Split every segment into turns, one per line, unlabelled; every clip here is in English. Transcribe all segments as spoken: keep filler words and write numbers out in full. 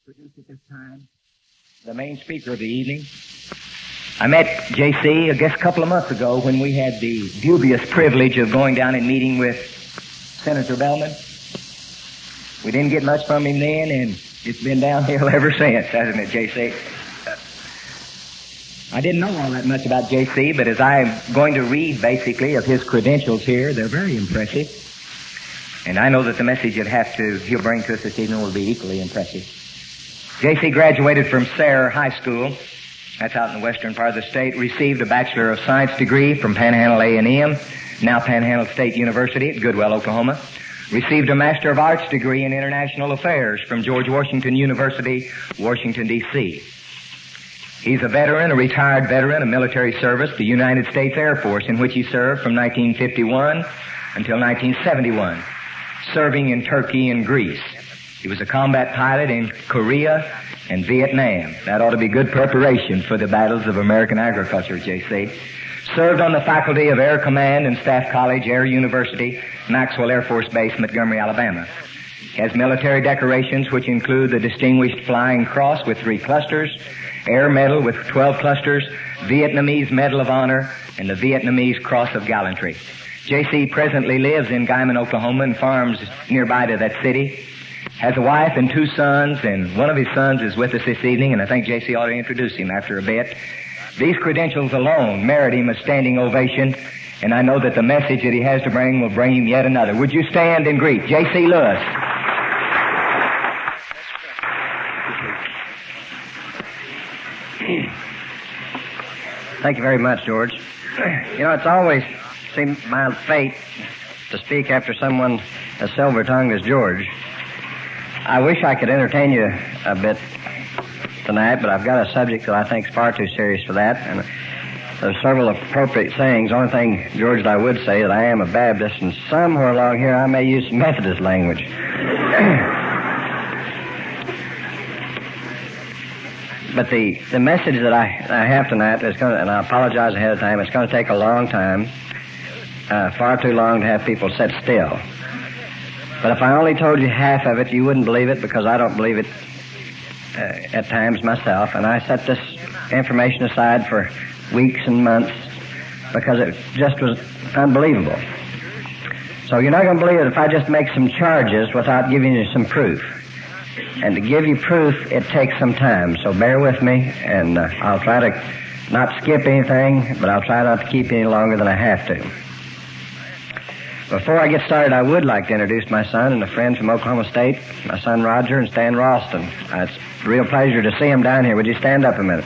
introduce at this time the main speaker of the evening. I met J C, I guess, a couple of months ago when we had the dubious privilege of going down and meeting with Senator Bellman. We didn't get much from him then, and it's been downhill ever since, hasn't it, J C? I didn't know all that much about J C, but as I'm going to read, basically, of his credentials here, they're very impressive. And I know that the message he'll have to, he'll bring to us this evening will be equally impressive. J C graduated from Sayre High School. That's out in the western part of the state. Received a Bachelor of Science degree from Panhandle A and M, now Panhandle State University at Goodwell, Oklahoma. Received a Master of Arts degree in International Affairs from George Washington University, Washington, D C He's a veteran, a retired veteran of military service, the United States Air Force, in which he served from nineteen fifty-one until nineteen seventy-one, serving in Turkey and Greece. He was a combat pilot in Korea and Vietnam. That ought to be good preparation for the battles of American agriculture, J C Served on the faculty of Air Command and Staff College, Air University, Maxwell Air Force Base, Montgomery, Alabama. He has military decorations which include the Distinguished Flying Cross with three clusters, Air Medal with twelve clusters, Vietnamese Medal of Honor, and the Vietnamese Cross of Gallantry. J C presently lives in Guymon, Oklahoma, and farms nearby to that city. Has a wife and two sons, and one of his sons is with us this evening, and I think J C ought to introduce him after a bit. These credentials alone merit him a standing ovation, and I know that the message that he has to bring will bring him yet another. Would you stand and greet J C Lewis?
Thank you very much, George. You know, it's always seemed my fate to speak after someone as silver-tongued as George. I wish I could entertain you a bit tonight, but I've got a subject that I think is far too serious for that, and there's several appropriate sayings. The only thing, George, that I would say that I am a Baptist, and somewhere along here I may use some Methodist language. But the, the message that I, I have tonight is going to, and I apologize ahead of time, it's going to take a long time, uh, far too long to have people sit still. But if I only told you half of it, you wouldn't believe it, because I don't believe it uh, at times myself. And I set this information aside for weeks and months because it just was unbelievable. So you're not going to believe it if I just make some charges without giving you some proof. And to give you proof, it takes some time. So bear with me, and uh, I'll try to not skip anything, but I'll try not to keep you any longer than I have to. Before I get started, I would like to introduce my son and a friend from Oklahoma State, my son Roger and Stan Ralston. Uh, it's a real pleasure to see him down here. Would you stand up a minute?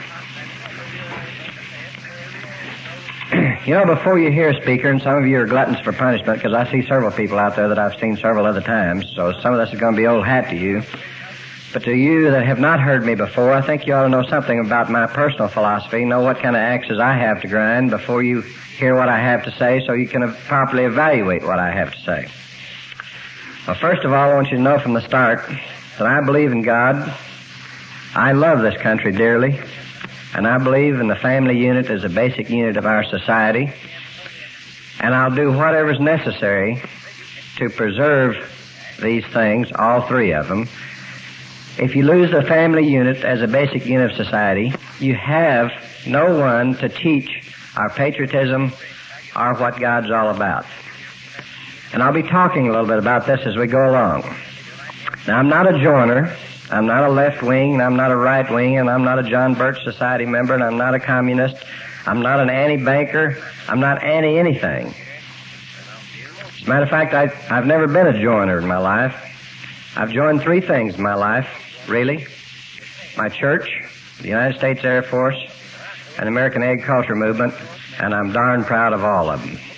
You know, before you hear a speaker, and some of you are gluttons for punishment, because I see several people out there that I've seen several other times, so some of this is going to be old hat to you. But to you that have not heard me before, I think you ought to know something about my personal philosophy, know what kind of axes I have to grind before you hear what I have to say, so you can properly evaluate what I have to say. Well, first of all, I want you to know from the start that I believe in God. I love this country dearly, and I believe in the family unit as a basic unit of our society, and I'll do whatever's necessary to preserve these things, all three of them. If you lose the family unit as a basic unit of society, you have no one to teach our patriotism or what God's all about. And I'll be talking a little bit about this as we go along. Now, I'm not a joiner, I'm not a left wing, and I'm not a right wing, and I'm not a John Birch Society member, and I'm not a communist, I'm not an anti-banker, I'm not anti-anything. As a matter of fact, I, I've never been a joiner in my life. I've joined three things in my life, really. My church, the United States Air Force, and the American Agriculture Movement, and I'm darn proud of all of them.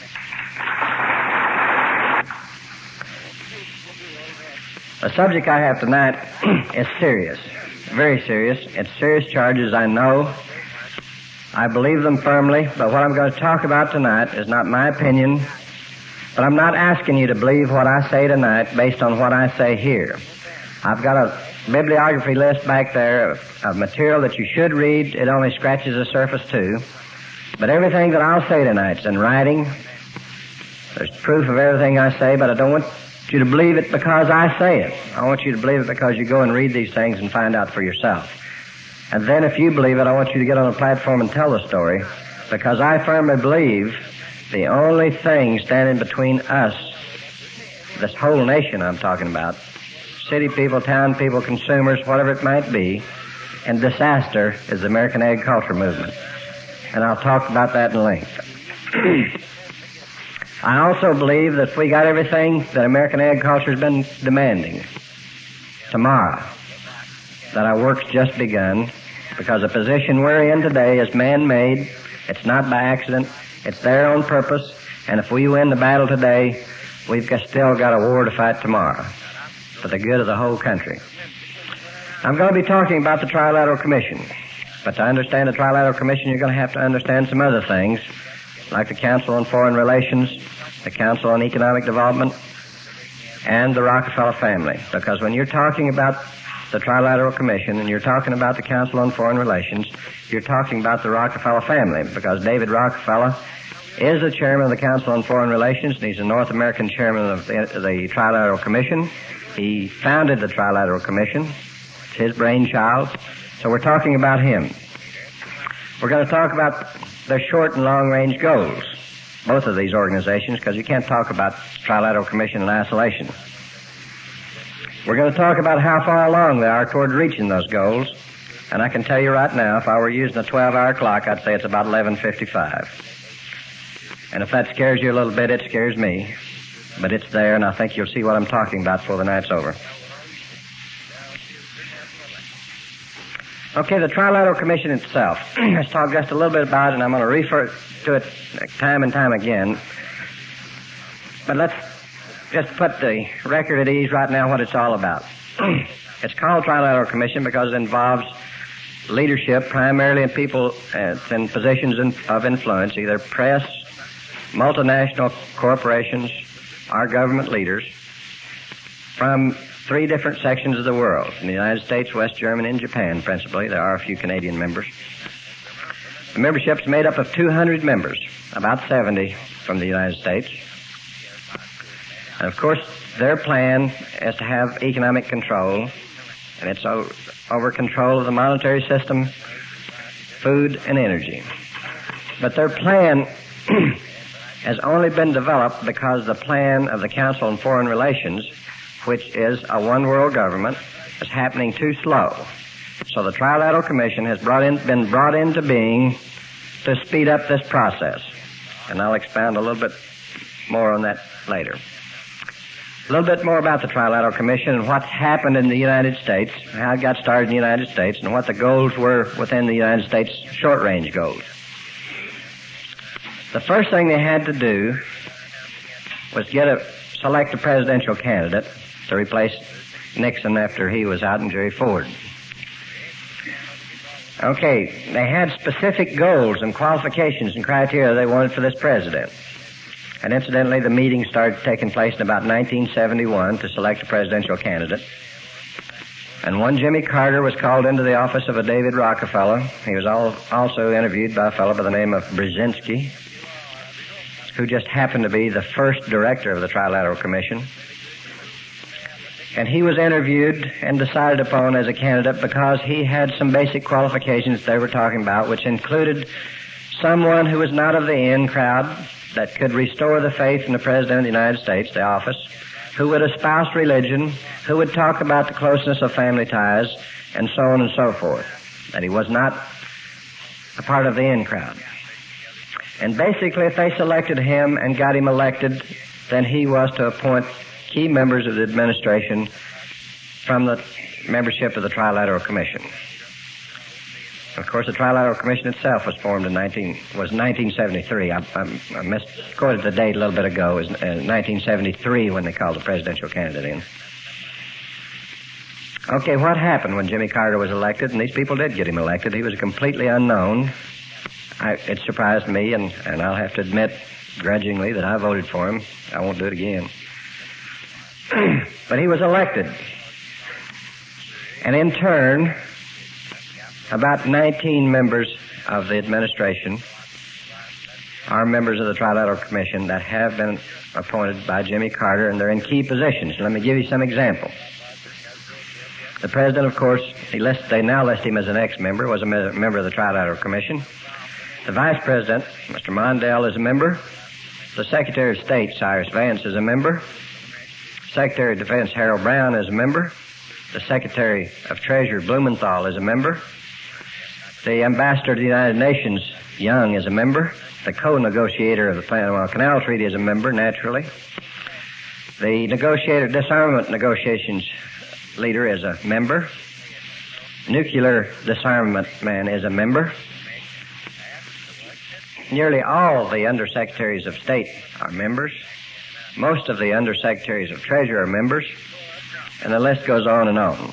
The subject I have tonight is serious, very serious. It's serious charges, I know. I believe them firmly, but what I'm going to talk about tonight is not my opinion, but I'm not asking you to believe what I say tonight based on what I say here. I've got a bibliography list back there of, of material that you should read. It only scratches the surface too. But everything that I'll say tonight's in writing. There's proof of everything I say, but I don't want you to believe it because I say it. I want you to believe it because you go and read these things and find out for yourself. And then if you believe it, I want you to get on a platform and tell the story, because I firmly believe the only thing standing between us, this whole nation I'm talking about, city people, town people, consumers, whatever it might be, and disaster is the American agriculture movement. And I'll talk about that in length. I also believe that if we got everything that American agriculture has been demanding tomorrow, that our work's just begun, because the position we're in today is man-made. It's not by accident. It's there on purpose. And if we win the battle today, we've got, still got a war to fight tomorrow for the good of the whole country. I'm going to be talking about the Trilateral Commission. But to understand the Trilateral Commission, you're going to have to understand some other things, like the Council on Foreign Relations, the Council on Economic Development, and the Rockefeller family. Because when you're talking about the Trilateral Commission and you're talking about the Council on Foreign Relations, you're talking about the Rockefeller family, because David Rockefeller is the chairman of the Council on Foreign Relations, and he's the North American chairman of the, the Trilateral Commission. He founded the Trilateral Commission. It's his brainchild. So we're talking about him. We're going to talk about their short and long-range goals, both of these organizations, because you can't talk about Trilateral Commission in isolation. We're going to talk about how far along they are toward reaching those goals, and I can tell you right now, if I were using a twelve-hour clock, I'd say it's about eleven fifty-five. And if that scares you a little bit, it scares me. But it's there, and I think you'll see what I'm talking about before the night's over. Okay, the Trilateral Commission itself. Let's talk just a little bit about it, and I'm going to refer to it time and time again. But let's just put the record at ease right now what it's all about. It's called Trilateral Commission because it involves leadership, primarily in people uh, in positions in, of influence, either press, multinational corporations, or government leaders, from three different sections of the world. In the United States, West Germany, and Japan, principally. There are a few Canadian members. The membership's made up of two hundred members, about seventy from the United States. And of course, their plan is to have economic control, and it's over control of the monetary system, food, and energy. But their plan has only been developed because the plan of the Council on Foreign Relations, which is a one-world government, is happening too slow. So the Trilateral Commission has brought in, been brought into being to speed up this process. And I'll expound a little bit more on that later. A little bit more about the Trilateral Commission and what's happened in the United States, how it got started in the United States, and what the goals were within the United States short-range goals. The first thing they had to do was get a select a presidential candidate to replace Nixon after he was out, and Jerry Ford. Okay, they had specific goals and qualifications and criteria they wanted for this president. And incidentally, the meeting started taking place in about nineteen seventy-one to select a presidential candidate. And one Jimmy Carter was called into the office of a David Rockefeller. He was all, also interviewed by a fellow by the name of Brzezinski, who just happened to be the first director of the Trilateral Commission. And he was interviewed and decided upon as a candidate because he had some basic qualifications they were talking about, which included someone who was not of the in crowd, that could restore the faith in the President of the United States, the office, who would espouse religion, who would talk about the closeness of family ties, and so on and so forth. That he was not a part of the in crowd. And basically, if they selected him and got him elected, then he was to appoint key members of the administration from the membership of the Trilateral Commission. Of course, the Trilateral Commission itself was formed in nineteen was nineteen seventy-three. I, I, I misquoted the date a little bit ago. It was uh, nineteen seventy-three when they called the presidential candidate in. Okay, what happened when Jimmy Carter was elected? And these people did get him elected. He was completely unknown. I, it surprised me, and, and I'll have to admit grudgingly that I voted for him. I won't do it again. But he was elected. And in turn, about nineteen members of the administration are members of the Trilateral Commission that have been appointed by Jimmy Carter, and they're in key positions. Let me give you some examples. The president, of course, he lists, they now list him as an ex-member, was a me- member of the Trilateral Commission. The vice president, Mister Mondale, is a member. The Secretary of State, Cyrus Vance, is a member. Secretary of Defense, Harold Brown, is a member. The Secretary of Treasury, Blumenthal, is a member. The Ambassador to the United Nations, Young, is a member. The co-negotiator of the Panama Canal Treaty is a member, naturally. The negotiator, disarmament negotiations leader is a member. Nuclear disarmament man is a member. Nearly all the undersecretaries of state are members. Most of the undersecretaries of treasury are members. And the list goes on and on.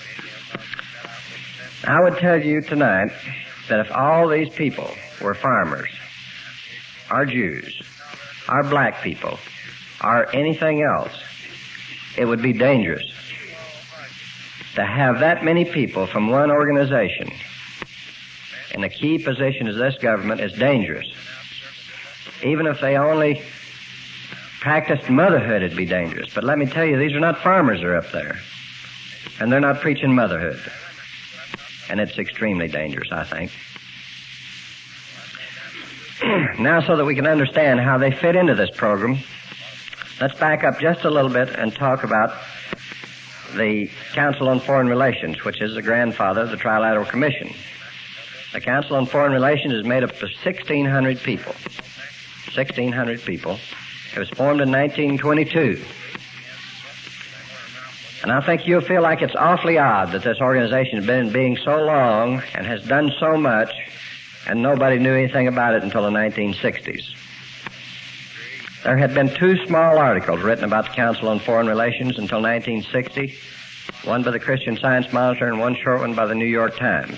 I would tell you tonight that if all these people were farmers, or Jews, or black people, or anything else, it would be dangerous. To have that many people from one organization in a key position as this government is dangerous. Even if they only practiced motherhood, it'd be dangerous. But let me tell you, these are not farmers that are up there. And they're not preaching motherhood. And it's extremely dangerous, I think. Now, so that we can understand how they fit into this program, let's back up just a little bit and talk about the Council on Foreign Relations, which is the grandfather of the Trilateral Commission. The Council on Foreign Relations is made up of sixteen hundred people. sixteen hundred people. It was formed in nineteen twenty-two. And I think you'll feel like it's awfully odd that this organization has been in being so long and has done so much, and nobody knew anything about it until the nineteen sixties. There had been two small articles written about the Council on Foreign Relations until nineteen sixty, one by the Christian Science Monitor and one short one by the New York Times.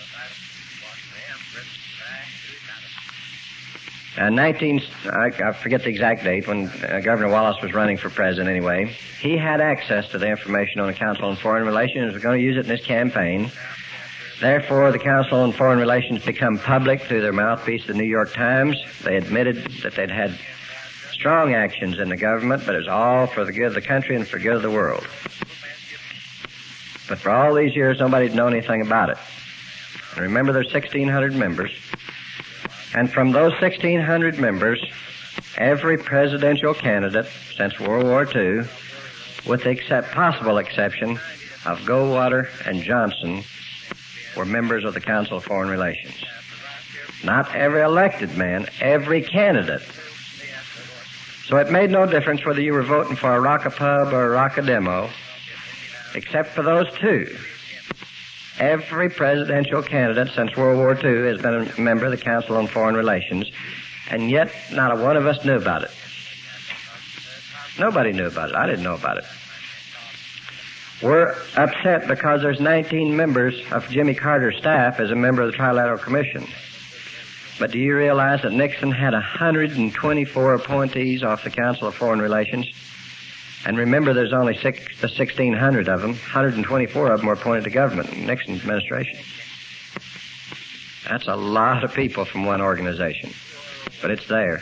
Uh, nineteen, I, I forget the exact date, when uh, Governor Wallace was running for president anyway, he had access to the information on the Council on Foreign Relations and was going to use it in his campaign. Therefore, the Council on Foreign Relations become public through their mouthpiece, the New York Times. They admitted that they'd had strong actions in the government, but it was all for the good of the country and for the good of the world. But for all these years, nobody'd known anything about it. And remember, there's sixteen hundred members. And from those sixteen hundred members, every presidential candidate since World War Two, with the except, possible exception of Goldwater and Johnson, were members of the Council of Foreign Relations. Not every elected man, every candidate. So it made no difference whether you were voting for a Rock-a-Pub or a Rock-a-Demo, except for those two. Every presidential candidate since World War Two has been a member of the Council on Foreign Relations, and yet not a one of us knew about it. Nobody knew about it. I didn't know about it. We're upset because there's nineteen members of Jimmy Carter's staff as a member of the Trilateral Commission. But do you realize that Nixon had one hundred twenty-four appointees off the Council of Foreign Relations? And remember, there's only six, sixteen hundred of them. one hundred twenty-four of them were appointed to government in Nixon's administration. That's a lot of people from one organization. But it's there.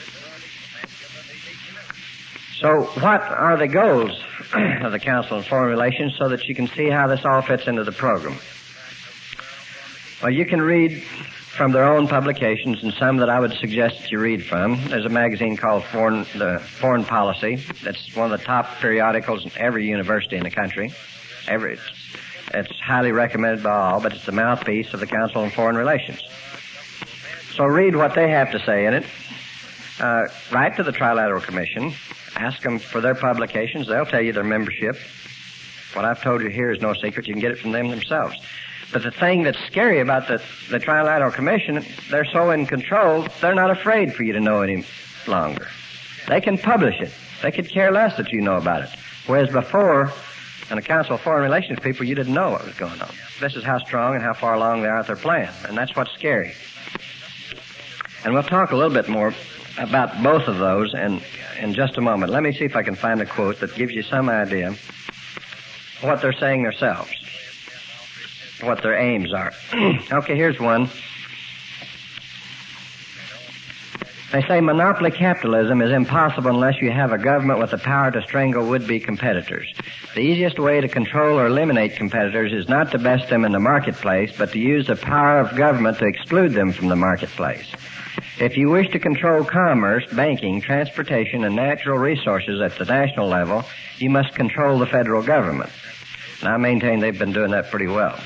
So what are the goals of the Council on Foreign Relations so that you can see how this all fits into the program? Well, you can read from their own publications, and some that I would suggest that you read from. There's a magazine called Foreign, the Foreign Policy. That's one of the top periodicals in every university in the country. Every, it's, it's highly recommended by all, but it's the mouthpiece of the Council on Foreign Relations. So read what they have to say in it. Uh, write to the Trilateral Commission. Ask them for their publications. They'll tell you their membership. What I've told you here is no secret. You can get it from them themselves. But the thing that's scary about the, the Trilateral Commission, they're so in control, they're not afraid for you to know any longer. They can publish it. They could care less that you know about it. Whereas before, in the Council of Foreign Relations people, you didn't know what was going on. This is how strong and how far along they are with their plan. And that's what's scary. And we'll talk a little bit more about both of those in, in just a moment. Let me see if I can find a quote that gives you some idea of what they're saying themselves, what their aims are. Okay, here's one. They say monopoly capitalism is impossible unless you have a government with the power to strangle would-be competitors. The easiest way to control or eliminate competitors is not to best them in the marketplace, but to use the power of government to exclude them from the marketplace. If you wish to control commerce, banking, transportation, and natural resources at the national level, you must control the federal government. And I maintain they've been doing that pretty well.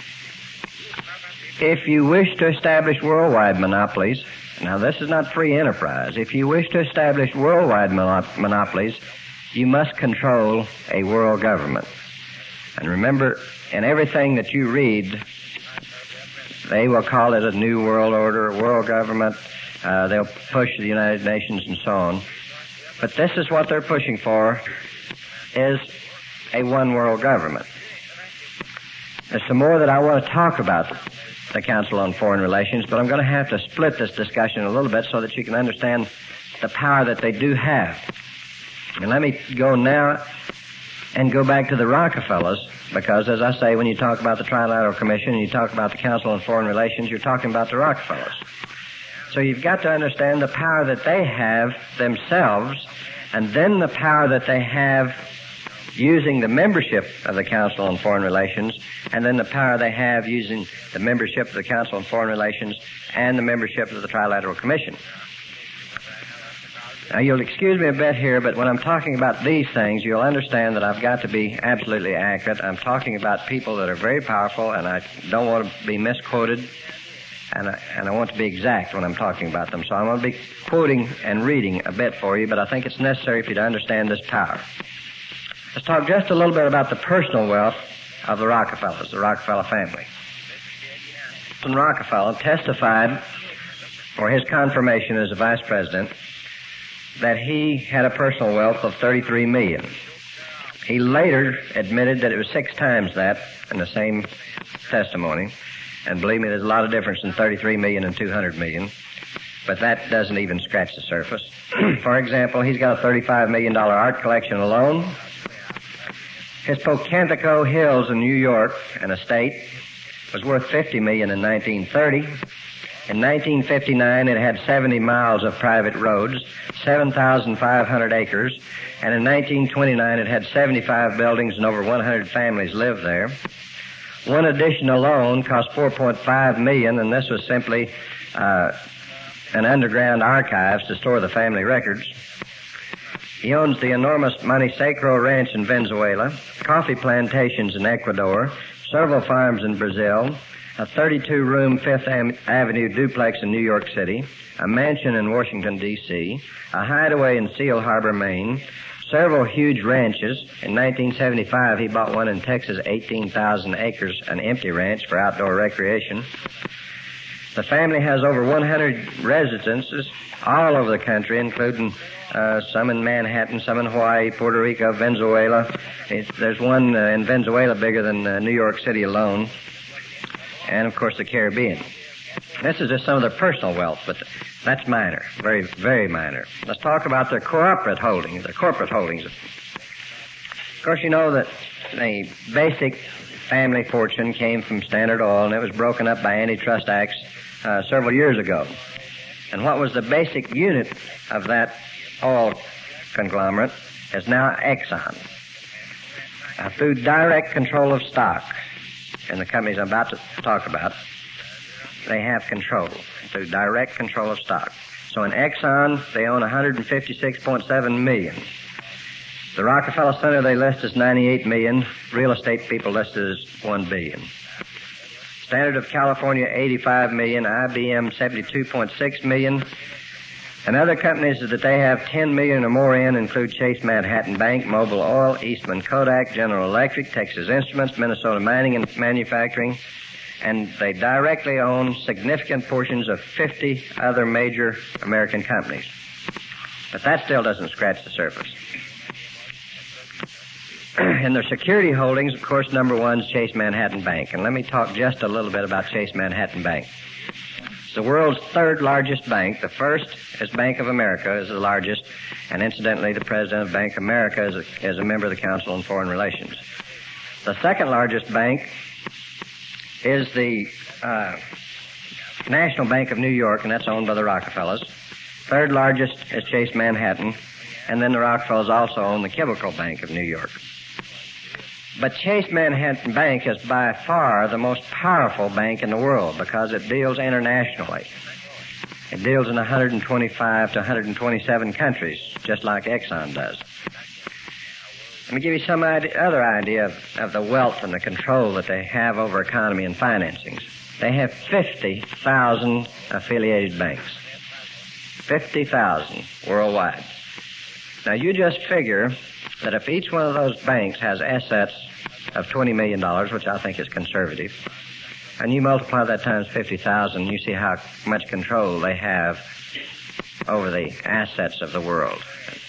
If you wish to establish worldwide monopolies, now this is not free enterprise. If you wish to establish worldwide monop- monopolies, you must control a world government. And remember, in everything that you read, they will call it a new world order, a world government. Uh, they'll push the United Nations and so on. But this is what they're pushing for, is a one world government. There's some more that I want to talk about the Council on Foreign Relations, but I'm going to have to split this discussion a little bit so that you can understand the power that they do have. And let me go now and go back to the Rockefellers, because as I say, when you talk about the Trilateral Commission and you talk about the Council on Foreign Relations, you're talking about the Rockefellers. So you've got to understand the power that they have themselves, and then the power that they have using the membership of the Council on Foreign Relations, and then the power they have using the membership of the Council on Foreign Relations and the membership of the Trilateral Commission. Now, you'll excuse me a bit here, but when I'm talking about these things, you'll understand that I've got to be absolutely accurate. I'm talking about people that are very powerful, and I don't want to be misquoted, and I, and I want to be exact when I'm talking about them. So I'm going to be quoting and reading a bit for you, but I think it's necessary for you to understand this power. Let's talk just a little bit about the personal wealth of the Rockefellers, the Rockefeller family. Nelson Rockefeller testified for his confirmation as a vice president that he had a personal wealth of thirty-three million dollars. He later admitted that it was six times that in the same testimony. And believe me, there's a lot of difference in thirty-three million dollars and two hundred million dollars. But that doesn't even scratch the surface. For example, he's got a thirty-five million dollars art collection alone. His Pocantico Hills in New York, an estate, was worth fifty million dollars in nineteen thirty. In nineteen fifty-nine, it had seventy miles of private roads, seven thousand five hundred acres, and in nineteen twenty-nine, it had seventy-five buildings and over one hundred families lived there. One addition alone cost four point five million dollars, and this was simply uh, an underground archives to store the family records. He owns the enormous Monte Sacro Ranch in Venezuela, coffee plantations in Ecuador, several farms in Brazil, a thirty-two room Fifth Avenue duplex in New York City, a mansion in Washington, D C, a hideaway in Seal Harbor, Maine, several huge ranches. In nineteen seventy-five, he bought one in Texas, eighteen thousand acres, an empty ranch for outdoor recreation. The family has over one hundred residences all over the country, including uh, some in Manhattan, some in Hawaii, Puerto Rico, Venezuela. It's, there's one uh, in Venezuela bigger than uh, New York City alone. And, of course, the Caribbean. This is just some of their personal wealth, but that's minor, very, very minor. Let's talk about their corporate holdings, their corporate holdings. Of course, you know that the basic family fortune came from Standard Oil, and it was broken up by antitrust acts uh, several years ago. And what was the basic unit of that oil conglomerate is now Exxon. Now, through direct control of stock in the companies I'm about to talk about, they have control through direct control of stock. So in Exxon, they own one hundred fifty-six point seven million dollars. The Rockefeller Center they list as ninety-eight million dollars. Real estate people listed as one billion dollars. Standard of California, eighty-five million dollars. I B M, seventy-two point six million dollars. And other companies that they have ten million dollars or more in include Chase Manhattan Bank, Mobil Oil, Eastman Kodak, General Electric, Texas Instruments, Minnesota Mining and Manufacturing, and they directly own significant portions of fifty other major American companies. But that still doesn't scratch the surface. In their security holdings, of course, number one is Chase Manhattan Bank. And let me talk just a little bit about Chase Manhattan Bank. It's the world's third largest bank. The first is Bank of America, is the largest. And incidentally, the president of Bank of America is a, is a member of the Council on Foreign Relations. The second largest bank is the uh, National Bank of New York, and that's owned by the Rockefellers. Third largest is Chase Manhattan, and then the Rockefellers also own the Chemical Bank of New York. But Chase Manhattan Bank is by far the most powerful bank in the world because it deals internationally. It deals in one hundred twenty-five to one hundred twenty-seven countries, just like Exxon does. Let me give you some idea, other idea of, of the wealth and the control that they have over economy and financings. They have fifty thousand affiliated banks. fifty thousand worldwide. Now, you just figure that if each one of those banks has assets of twenty million dollars, which I think is conservative, and you multiply that times fifty thousand, you see how much control they have over the assets of the world.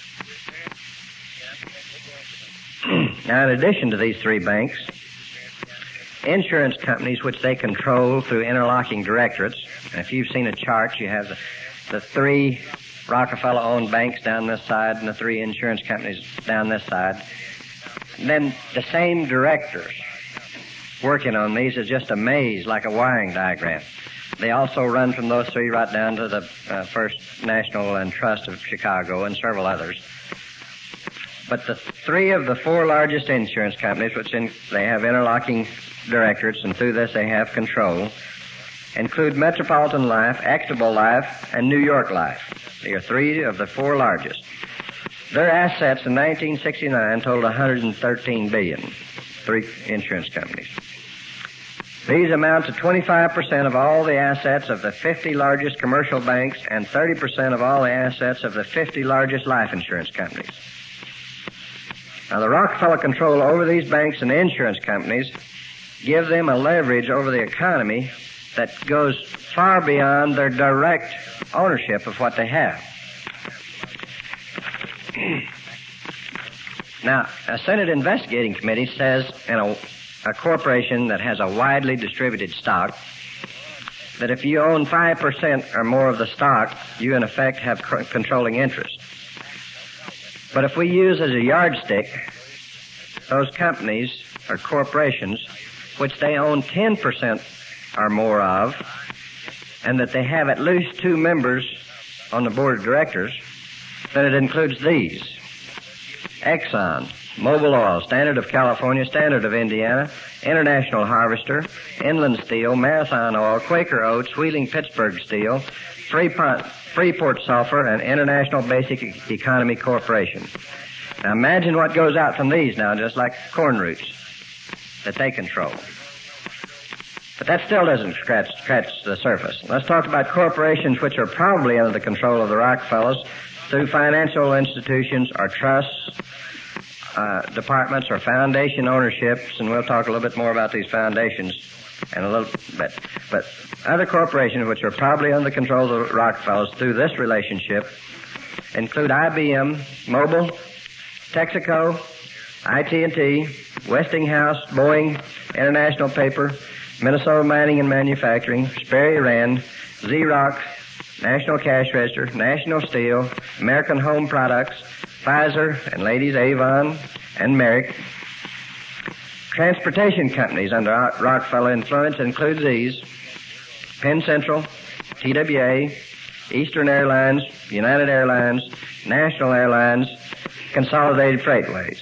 Now, in addition to these three banks, insurance companies, which they control through interlocking directorates, and if you've seen a chart, you have the, the three Rockefeller-owned banks down this side and the three insurance companies down this side. And then the same directors working on these is just a maze, like a wiring diagram. They also run from those three right down to the uh, First National and Trust of Chicago and several others. But the three of the four largest insurance companies, which in, they have interlocking directorates, and through this they have control, include Metropolitan Life, Equitable Life, and New York Life. They are three of the four largest. Their assets in nineteen sixty-nine totaled one hundred thirteen billion dollars, three insurance companies. These amount to twenty-five percent of all the assets of the fifty largest commercial banks and thirty percent of all the assets of the fifty largest life insurance companies. Now, the Rockefeller control over these banks and insurance companies give them a leverage over the economy that goes far beyond their direct ownership of what they have. Now, a Senate investigating committee says in a, a corporation that has a widely distributed stock that if you own five percent or more of the stock, you in effect have c- controlling interest. But if we use as a yardstick those companies or corporations which they own ten percent or more of, and that they have at least two members on the board of directors, then it includes these: Exxon, Mobil Oil, Standard of California, Standard of Indiana, International Harvester, Inland Steel, Marathon Oil, Quaker Oats, Wheeling Pittsburgh Steel, Freeport, Freeport Sulphur, and International Basic Economy Corporation. Now imagine what goes out from these now, just like corn roots that they control. But that still doesn't scratch, scratch the surface. Let's talk about corporations which are probably under the control of the Rockefellers through financial institutions or trusts, uh, departments or foundation ownerships, and we'll talk a little bit more about these foundations in a little bit. But other corporations which are probably under the control of the Rockefellers through this relationship include I B M, Mobil, Texaco, I T and T, Westinghouse, Boeing, International Paper, Minnesota Mining and Manufacturing, Sperry Rand, Xerox, National Cash Register, National Steel, American Home Products, Pfizer, and Ladies Avon, and Merrick. Transportation companies under Rockefeller influence include these: Penn Central, T W A, Eastern Airlines, United Airlines, National Airlines, Consolidated Freightways.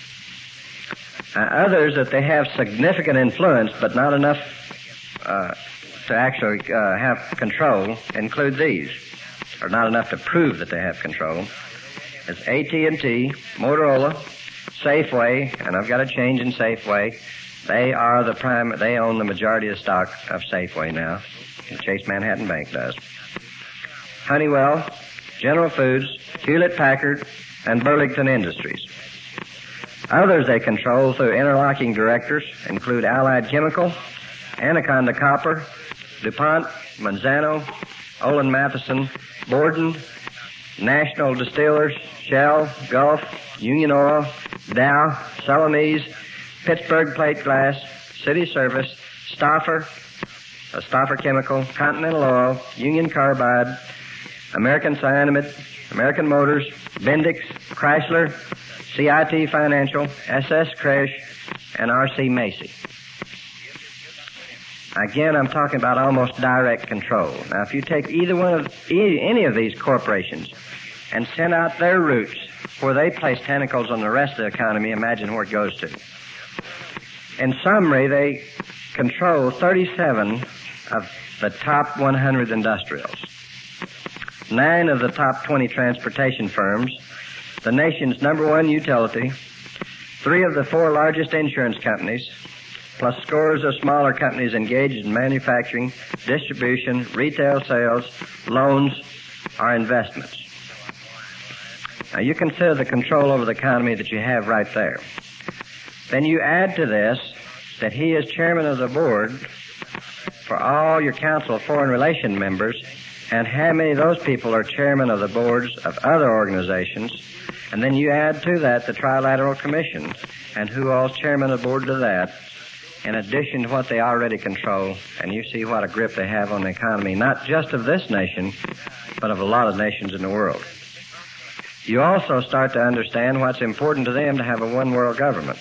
Uh, others that they have significant influence but not enough uh, to actually uh, have control include these, or not enough to prove that they have control. It's A T and T, Motorola, Safeway, and I've got a change in Safeway. They are the prime, they own the majority of the stock of Safeway now. The Chase Manhattan Bank does. Honeywell, General Foods, Hewlett-Packard, and Burlington Industries. Others they control through interlocking directors include Allied Chemical, Anaconda Copper, DuPont, Monsanto, Olin Matheson, Borden, National Distillers, Shell, Gulf, Union Oil, Dow, Celanese, Pittsburgh Plate Glass, City Service, Stauffer, uh, Stauffer Chemical, Continental Oil, Union Carbide, American Cyanamid, American Motors, Bendix, Chrysler, C I T Financial, S S Crash, and R C Macy. Again, I'm talking about almost direct control. Now, if you take either one of any of these corporations and send out their roots where they place tentacles on the rest of the economy, imagine where it goes to. In summary, they control thirty-seven of the top one hundred industrials, nine of the top twenty transportation firms, the nation's number one utility, three of the four largest insurance companies, plus scores of smaller companies engaged in manufacturing, distribution, retail sales, loans, or investments. Now, you consider the control over the economy that you have right there. Then you add to this that he is chairman of the board for all your Council of Foreign Relations members, and how many of those people are chairman of the boards of other organizations, and then you add to that the Trilateral Commission, and who all's chairman of the board of that, in addition to what they already control, and you see what a grip they have on the economy, not just of this nation, but of a lot of nations in the world. You also start to understand what's important to them to have a one-world government.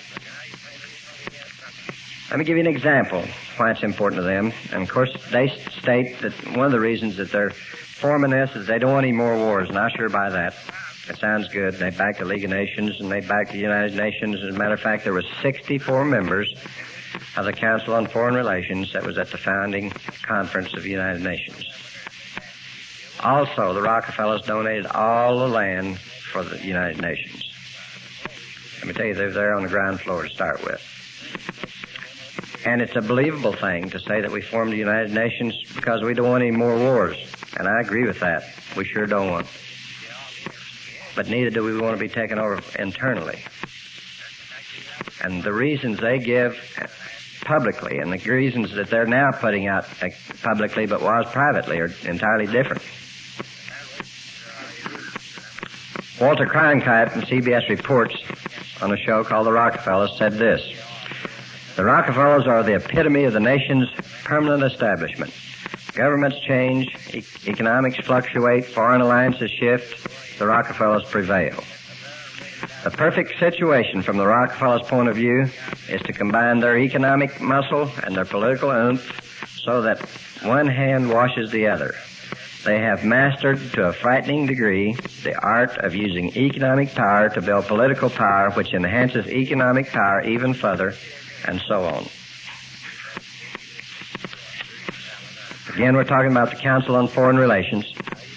Let me give you an example why it's important to them. And, of course, they state that one of the reasons that they're forming this is they don't want any more wars, and I sure buy that. It sounds good. They back the League of Nations, and they back the United Nations. As a matter of fact, there were sixty-four members of the Council on Foreign Relations that was at the founding conference of the United Nations. Also, the Rockefellers donated all the land for the United Nations. Let me tell you, they're there on the ground floor to start with. And it's a believable thing to say that we formed the United Nations because we don't want any more wars. And I agree with that. We sure don't want. But neither do we want to be taken over internally. And the reasons they give publicly and the reasons that they're now putting out publicly but was privately are entirely different. Walter Cronkite from C B S Reports on a show called The Rockefellers said this: "The Rockefellers are the epitome of the nation's permanent establishment. Governments change, e- economics fluctuate, foreign alliances shift, the Rockefellers prevail. The perfect situation from the Rockefellers' point of view is to combine their economic muscle and their political oomph so that one hand washes the other. They have mastered to a frightening degree the art of using economic power to build political power, which enhances economic power even further, and so on." Again, we're talking about the Council on Foreign Relations.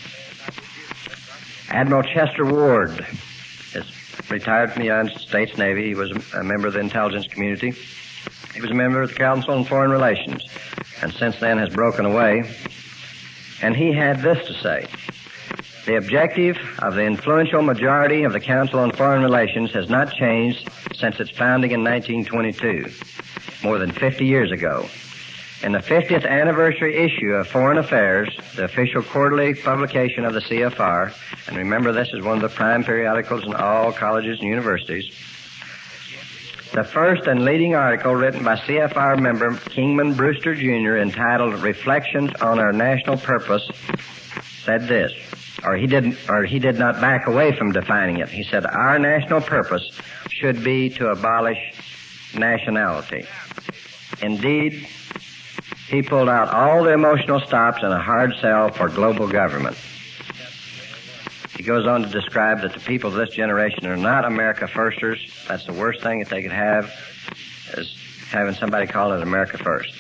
Admiral Chester Ward is retired from the United States Navy. He was a member of the intelligence community. He was a member of the Council on Foreign Relations, and since then has broken away. And he had this to say: "The objective of the influential majority of the Council on Foreign Relations has not changed since its founding in nineteen twenty-two, more than fifty years ago. In the fiftieth anniversary issue of Foreign Affairs, the official quarterly publication of the C F R, and remember this is one of the prime periodicals in all colleges and universities, the first and leading article written by C F R member Kingman Brewster Junior entitled Reflections on Our National Purpose said this, or he didn't, or he did not back away from defining it. He said, "Our national purpose should be to abolish nationality." Indeed, he pulled out all the emotional stops and a hard sell for global government. He goes on to describe that the people of this generation are not America firsters. That's the worst thing that they could have, is having somebody call it America first.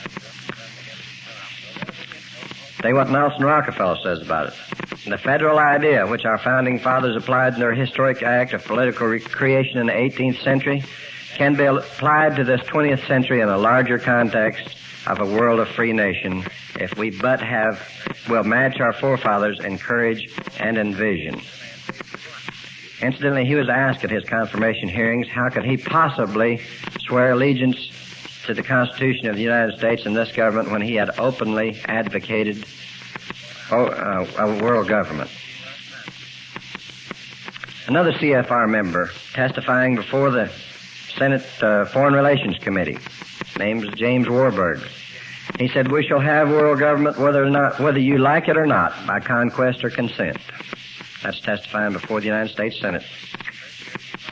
Say what Nelson Rockefeller says about it. The federal idea, which our founding fathers applied in their historic act of political recreation in the eighteenth century, can be applied to this twentieth century in a larger context of a world of free nation if we but have, will match our forefathers in courage and in vision. Incidentally, he was asked at his confirmation hearings how could he possibly swear allegiance to the Constitution of the United States and this government when he had openly advocated oh, uh, a world government. Another C F R member testifying before the Senate uh, Foreign Relations Committee, named James Warburg. He said, "We shall have world government whether or not, whether you like it or not, by conquest or consent." That's testifying before the United States Senate.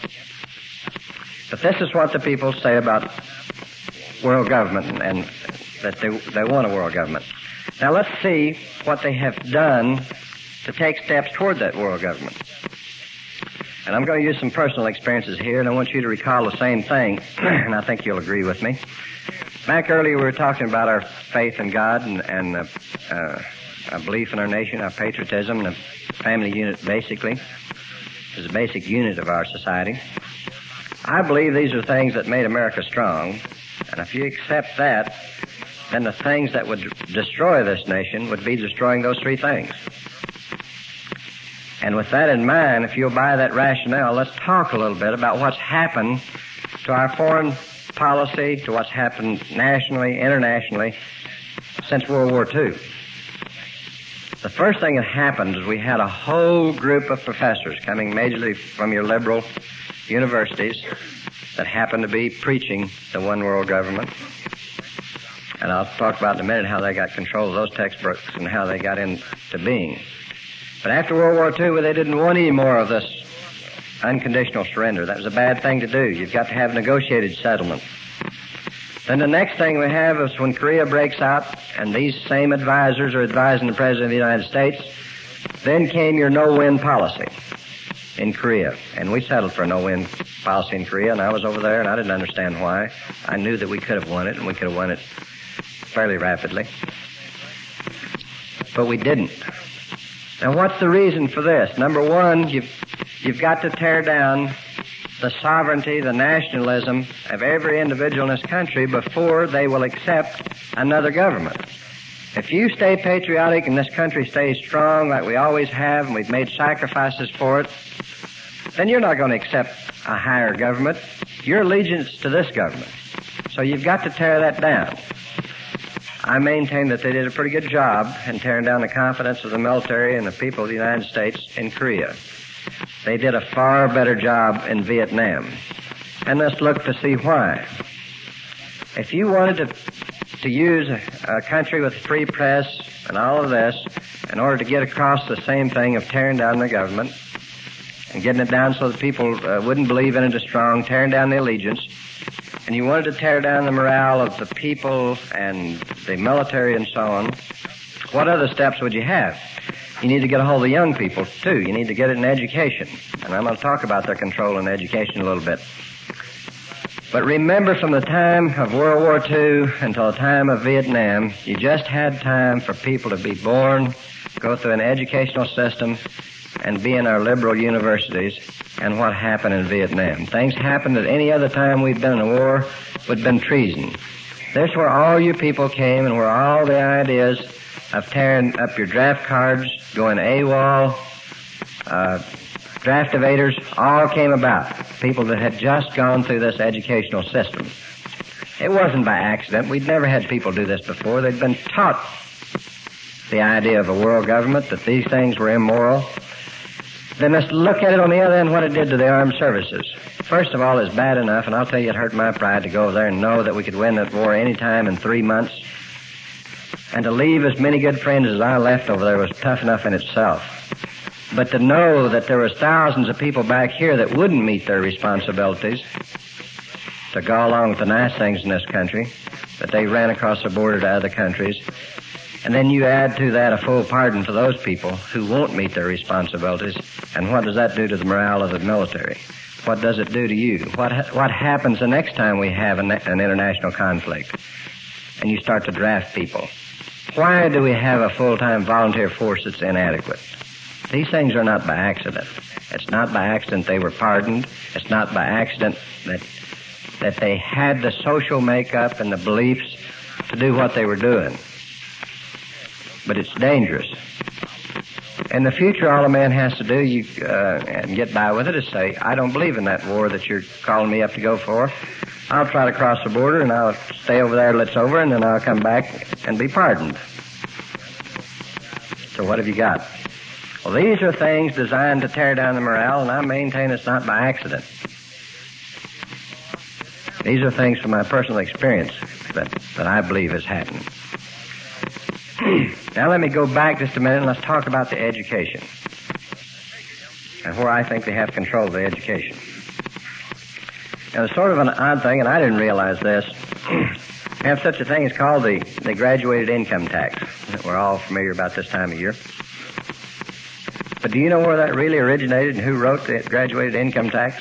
But this is what the people say about world government and that they, they want a world government. Now let's see what they have done to take steps toward that world government. And I'm going to use some personal experiences here, and I want you to recall the same thing, and I think you'll agree with me. Back earlier we were talking about our faith in God and, and uh, uh, our belief in our nation, our patriotism, and the family unit basically is a basic unit of our society. I believe these are things that made America strong, and if you accept that, then the things that would destroy this nation would be destroying those three things. And with that in mind, if you'll buy that rationale, let's talk a little bit about what's happened to our foreign policy, to what's happened nationally, internationally, since World War Two. The first thing that happened is we had a whole group of professors coming majorly from your liberal universities that happened to be preaching the one world government. And I'll talk about in a minute how they got control of those textbooks and how they got into being. But after World War Two, they didn't want any more of this unconditional surrender. That was a bad thing to do. You've got to have negotiated settlement. Then the next thing we have is when Korea breaks out, and these same advisors are advising the President of the United States, then came your no-win policy in Korea. And we settled for a no-win policy in Korea, and I was over there, and I didn't understand why. I knew that we could have won it, and we could have won it fairly rapidly. But we didn't. Now, what's the reason for this? Number one, you've, you've got to tear down the sovereignty, the nationalism of every individual in this country before they will accept another government. If you stay patriotic and this country stays strong like we always have and we've made sacrifices for it, then you're not going to accept a higher government. Your allegiance to this government. So you've got to tear that down. I maintain that they did a pretty good job in tearing down the confidence of the military and the people of the United States in Korea. They did a far better job in Vietnam. And let's look to see why. If you wanted to, to use a, a country with free press and all of this in order to get across the same thing of tearing down the government and getting it down so that people uh, wouldn't believe in it as strong, tearing down the allegiance, and you wanted to tear down the morale of the people and the military and so on, what other steps would you have? You need to get a hold of the young people, too. You need to get it in education. And I'm going to talk about their control in education a little bit. But remember, from the time of World War Two until the time of Vietnam, you just had time for people to be born, go through an educational system, and be in our liberal universities. And what happened in Vietnam? Things happened at any other time we'd been in a war would have been treason. This is where all you people came and where all the ideas of tearing up your draft cards, going AWOL, uh, draft evaders, all came about. People that had just gone through this educational system. It wasn't by accident. We'd never had people do this before. They'd been taught the idea of a world government, that these things were immoral. Then let's look at it on the other end, what it did to the armed services. First of all, it's bad enough, and I'll tell you it hurt my pride to go over there and know that we could win that war any time in three months. And to leave as many good friends as I left over there was tough enough in itself. But to know that there was thousands of people back here that wouldn't meet their responsibilities to go along with the nice things in this country, that they ran across the border to other countries, and then you add to that a full pardon for those people who won't meet their responsibilities, and what does that do to the morale of the military? What does it do to you? What ha- what happens the next time we have an, an international conflict and you start to draft people? Why do we have a full-time volunteer force that's inadequate? These things are not by accident. It's not by accident they were pardoned. It's not by accident that that they had the social makeup and the beliefs to do what they were doing. But it's dangerous. In the future, all a man has to do, you uh, and get by with it, is say, I don't believe in that war that you're calling me up to go for. I'll try to cross the border, and I'll stay over there till it's over, and then I'll come back and be pardoned. So what have you got? Well, these are things designed to tear down the morale, and I maintain it's not by accident. These are things from my personal experience that, that I believe has happened. Now let me go back just a minute and let's talk about the education and where I think they have control of the education. Now it's sort of an odd thing, and I didn't realize this, We have such a thing as called the, the graduated income tax. We're all familiar about this time of year. But do you know where that really originated and who wrote the graduated income tax?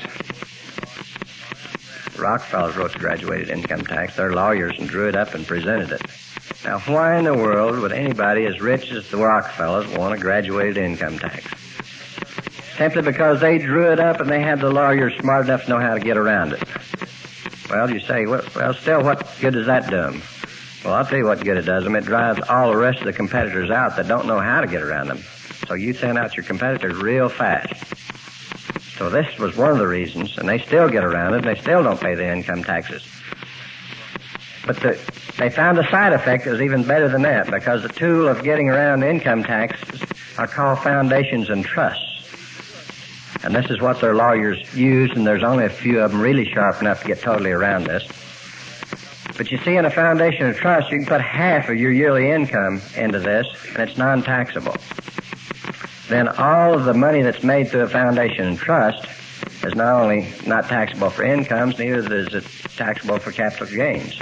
The Rockefellers wrote the graduated income tax. They're lawyers and drew it up and presented it. Now, why in the world would anybody as rich as the Rockefellers want a graduated income tax? Simply because they drew it up and they had the lawyers smart enough to know how to get around it. Well, you say, well, well, still, what good does that do them? Well, I'll tell you what good it does them. It drives all the rest of the competitors out that don't know how to get around them. So you thin out your competitors real fast. So this was one of the reasons, and they still get around it, and they still don't pay the income taxes. But the, they found a side effect that was even better than that, because the tool of getting around income taxes are called foundations and trusts. And this is what their lawyers use, and there's only a few of them really sharp enough to get totally around this. But you see, in a foundation of trust, you can put half of your yearly income into this, and it's non-taxable. Then all of the money that's made through a foundation and trust is not only not taxable for incomes, neither is it taxable for capital gains.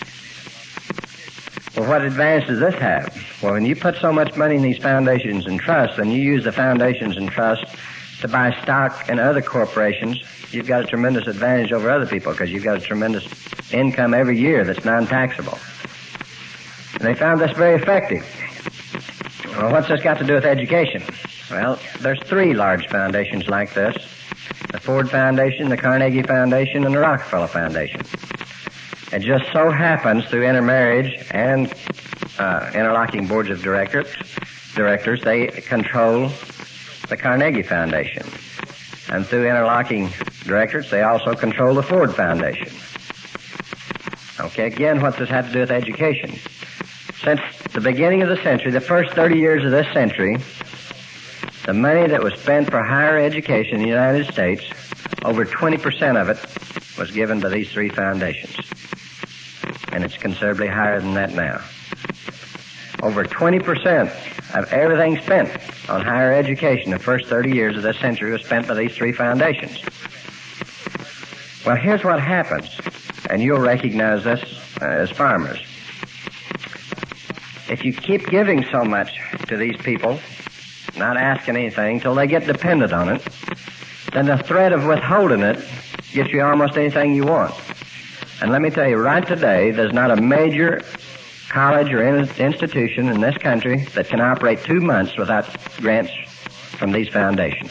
Well, what advantage does this have? Well, when you put so much money in these foundations and trusts, and you use the foundations and trusts to buy stock in other corporations, you've got a tremendous advantage over other people because you've got a tremendous income every year that's non-taxable. And they found this very effective. Well, what's this got to do with education? Well, there's three large foundations like this: the Ford Foundation, the Carnegie Foundation, and the Rockefeller Foundation. It just so happens through intermarriage and uh, interlocking boards of directors, directors, they control the Carnegie Foundation. And through interlocking directors, they also control the Ford Foundation. Okay, again, what does this have to do with education? Since the beginning of the century, the first thirty years of this century, the money that was spent for higher education in the United States, over twenty percent of it was given by these three foundations. And it's considerably higher than that now. Over twenty percent of everything spent on higher education the first thirty years of this century was spent by these three foundations. Well, here's what happens, and you'll recognize this uh, as farmers. If you keep giving so much to these people, not asking anything till they get dependent on it, then the threat of withholding it gets you almost anything you want. And let me tell you, right today, there's not a major college or in- institution in this country that can operate two months without grants from these foundations.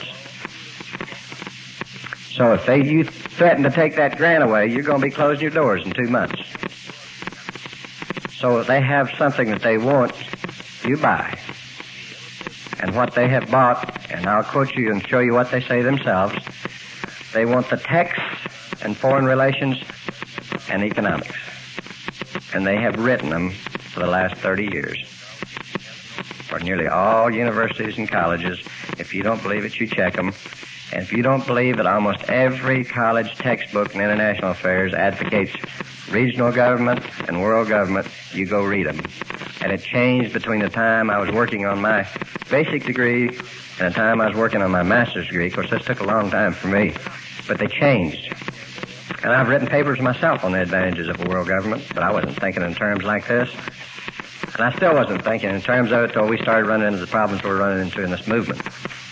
So if they, you threaten to take that grant away, you're going to be closing your doors in two months. So if they have something that they want, you buy. And what they have bought, and I'll quote you and show you what they say themselves, they want the texts and foreign relations and economics. And they have written them for the last thirty years. For nearly all universities and colleges. If you don't believe it, you check them. And if you don't believe that almost every college textbook in international affairs advocates regional government and world government, you go read them. And it changed between the time I was working on my basic degree and the time I was working on my master's degree. Of course, this took a long time for me, but they changed. And I've written papers myself on the advantages of a world government, but I wasn't thinking in terms like this. And I still wasn't thinking in terms of it until we started running into the problems we're running into in this movement.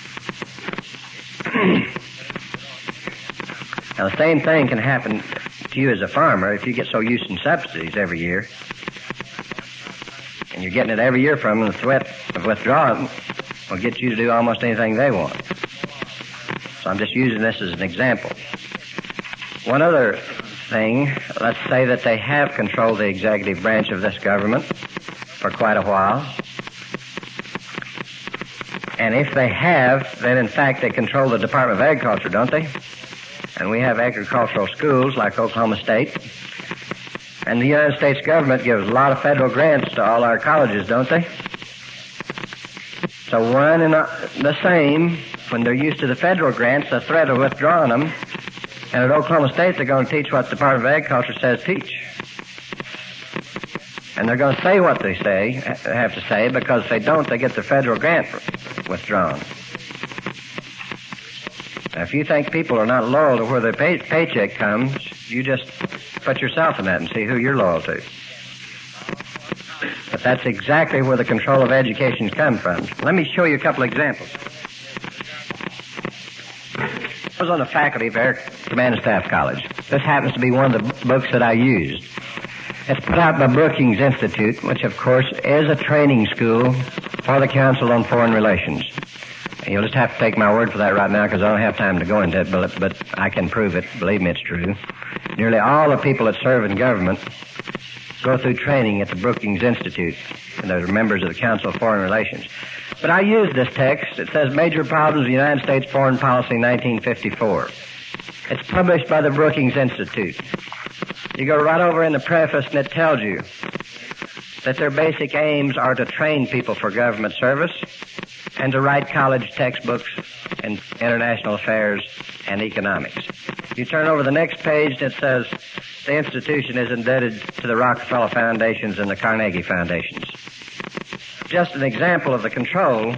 Now, the same thing can happen to you as a farmer if you get so used to subsidies every year. And you're getting it every year from them, and the threat of withdrawing will get you to do almost anything they want. So I'm just using this as an example. One other thing, let's say that they have controlled the executive branch of this government for quite a while. And if they have, then in fact they control the Department of Agriculture, don't they? And we have agricultural schools like Oklahoma State. And the United States government gives a lot of federal grants to all our colleges, don't they? So one and the same, when they're used to the federal grants, the threat of withdrawing them. And at Oklahoma State, they're going to teach what the Department of Agriculture says teach. And they're going to say what they say, have to say, because if they don't, they get the federal grant withdrawn. Now, if you think people are not loyal to where their pay- paycheck comes, you just put yourself in that and see who you're loyal to. But that's exactly where the control of education's come from. Let me show you a couple examples. I was on the faculty of Air Command and Staff College. This happens to be one of the books that I used. It's put out by Brookings Institute, which of course is a training school for the Council on Foreign Relations. You'll just have to take my word for that right now because I don't have time to go into it, but, but I can prove it. Believe me, it's true. Nearly all the people that serve in government go through training at the Brookings Institute, and they're members of the Council of Foreign Relations. But I use this text. It says Major Problems of the United States Foreign Policy, nineteen fifty-four. It's published by the Brookings Institute. You go right over in the preface and it tells you that their basic aims are to train people for government service and to write college textbooks in international affairs and economics. You turn over the next page and it says the institution is indebted to the Rockefeller Foundations and the Carnegie Foundations. Just an example of the control,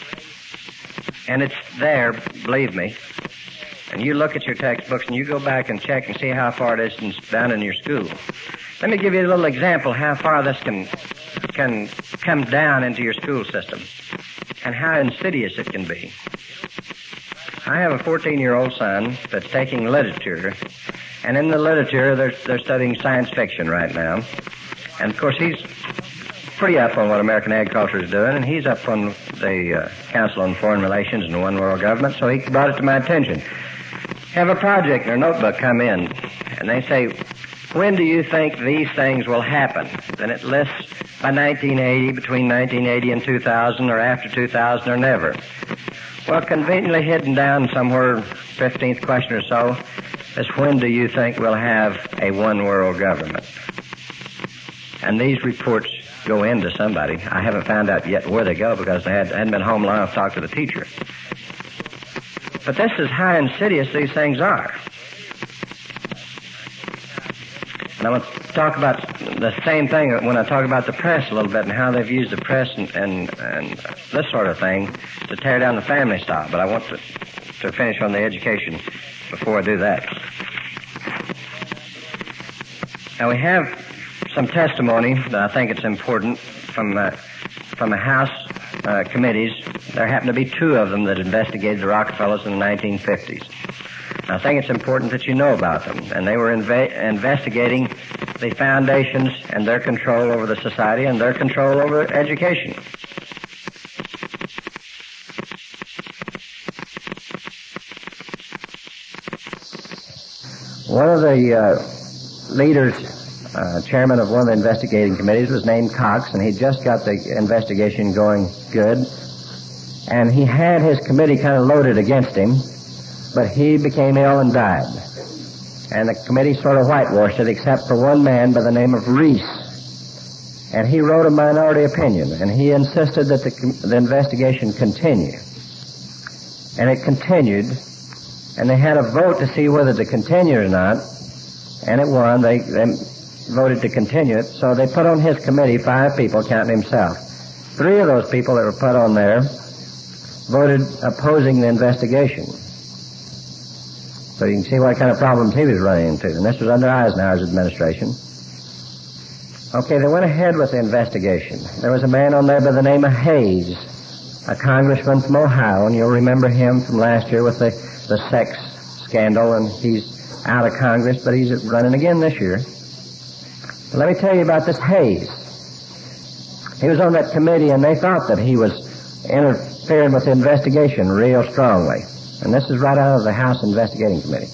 and it's there, believe me. And you look at your textbooks and you go back and check and see how far it is down in your school. Let me give you a little example how far this can can come down into your school system and how insidious it can be. I have a fourteen-year-old son that's taking literature, and in the literature they're, they're studying science fiction right now. And of course he's pretty up on what American agriculture is doing, and he's up on the uh, Council on Foreign Relations and the One World Government, so he brought it to my attention. Have a project in their notebook come in, and they say, when do you think these things will happen? Then it lists by nineteen eighty, between nineteen eighty and two thousand, or after two thousand, or never. Well, conveniently hidden down somewhere, fifteenth question or so, is when do you think we'll have a one world government? And these reports go into somebody. I haven't found out yet where they go because they had, hadn't been home long enough to talk to the teacher. But this is how insidious these things are. And I want to talk about the same thing when I talk about the press a little bit and how they've used the press and, and, and this sort of thing to tear down the family style. But I want to, to finish on the education before I do that. Now we have some testimony that I think it's important from uh, from the House uh, committees. There happen to be two of them that investigated the Rockefellers in the nineteen fifties. I think it's important that you know about them. And they were inve- investigating the foundations and their control over the society and their control over education. One of the uh, leaders, uh, chairman of one of the investigating committees, was named Cox, and he just got the investigation going good. And he had his committee kind of loaded against him, but he became ill and died. And the committee sort of whitewashed it, except for one man by the name of Reese. And he wrote a minority opinion, and he insisted that the, the investigation continue. And it continued, and they had a vote to see whether to continue or not, and it won. They, they voted to continue it, so they put on his committee five people, counting himself. Three of those people that were put on there voted opposing the investigation. So you can see what kind of problems he was running into. And this was under Eisenhower's administration. Okay, they went ahead with the investigation. There was a man on there by the name of Hayes, a congressman from Ohio, and you'll remember him from last year with the, the sex scandal, and he's out of Congress, but he's running again this year. But let me tell you about this Hayes. He was on that committee, and they thought that he was interfering with the investigation real strongly. And this is right out of the House Investigating Committee.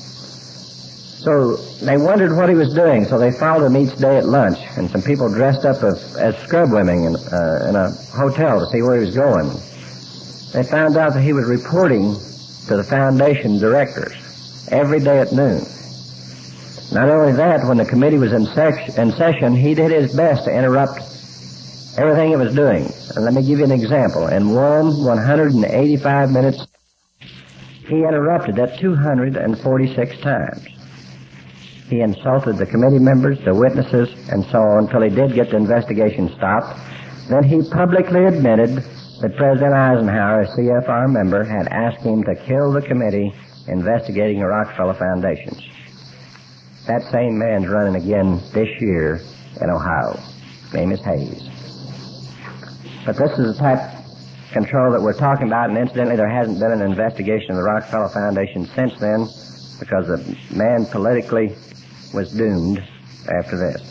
So they wondered what he was doing, so they followed him each day at lunch, and some people dressed up as, as scrub women in, uh, in a hotel to see where he was going. They found out that he was reporting to the foundation directors every day at noon. Not only that, when the committee was in, sec- in session, he did his best to interrupt everything it was doing. And let me give you an example. In one one hundred eighty-five minutes, he interrupted that two hundred forty-six times. He insulted the committee members, the witnesses, and so on, until he did get the investigation stopped. Then he publicly admitted that President Eisenhower, a C F R member, had asked him to kill the committee investigating the Rockefeller Foundations. That same man's running again this year in Ohio. His name is Hayes. But this is the type of control that we're talking about, and incidentally, there hasn't been an investigation of the Rockefeller Foundation since then, because the man politically was doomed after this.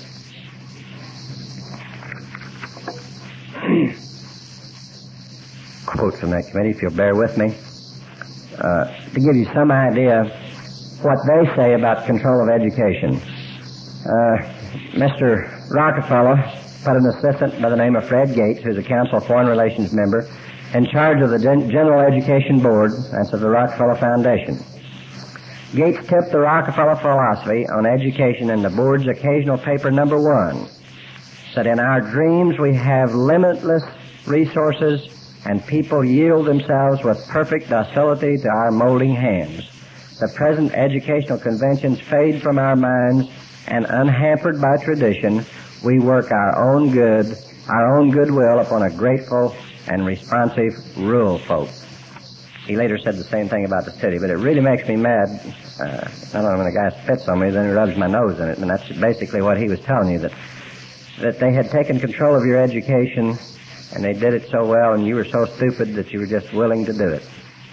Quote from that committee, if you'll bear with me, uh, to give you some idea what they say about control of education. Uh, Mister Rockefeller put an assistant by the name of Fred Gates, who's a Council of Foreign Relations member, in charge of the Gen- General Education Board, that's of the Rockefeller Foundation. Gates tipped the Rockefeller philosophy on education in the board's occasional paper number one. Said, in our dreams we have limitless resources and people yield themselves with perfect docility to our molding hands. The present educational conventions fade from our minds, and unhampered by tradition, we work our own good, our own goodwill upon a grateful and responsive rural folk. He later said the same thing about the city, but it really makes me mad. Uh, not only when a guy spits on me, then he rubs my nose in it, and that's basically what he was telling you, that that they had taken control of your education, and they did it so well, and you were so stupid that you were just willing to do it.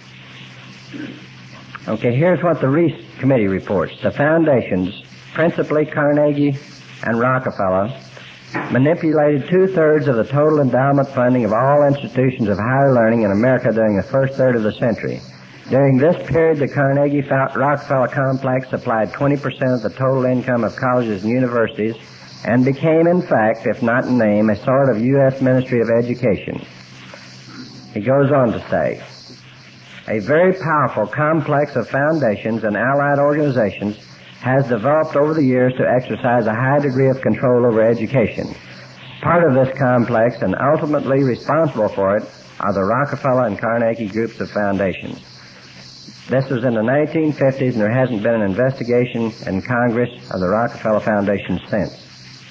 Okay, here's what the Reese Committee reports. The foundations, principally Carnegie and Rockefeller, manipulated two-thirds of the total endowment funding of all institutions of higher learning in America during the first third of the century. During this period, the Carnegie-Rockefeller complex supplied twenty percent of the total income of colleges and universities, and became, in fact, if not in name, a sort of U S Ministry of Education. He goes on to say, a very powerful complex of foundations and allied organizations has developed over the years to exercise a high degree of control over education. Part of this complex, and ultimately responsible for it, are the Rockefeller and Carnegie groups of foundations. This was in the nineteen fifties, and there hasn't been an investigation in Congress of the Rockefeller Foundation since.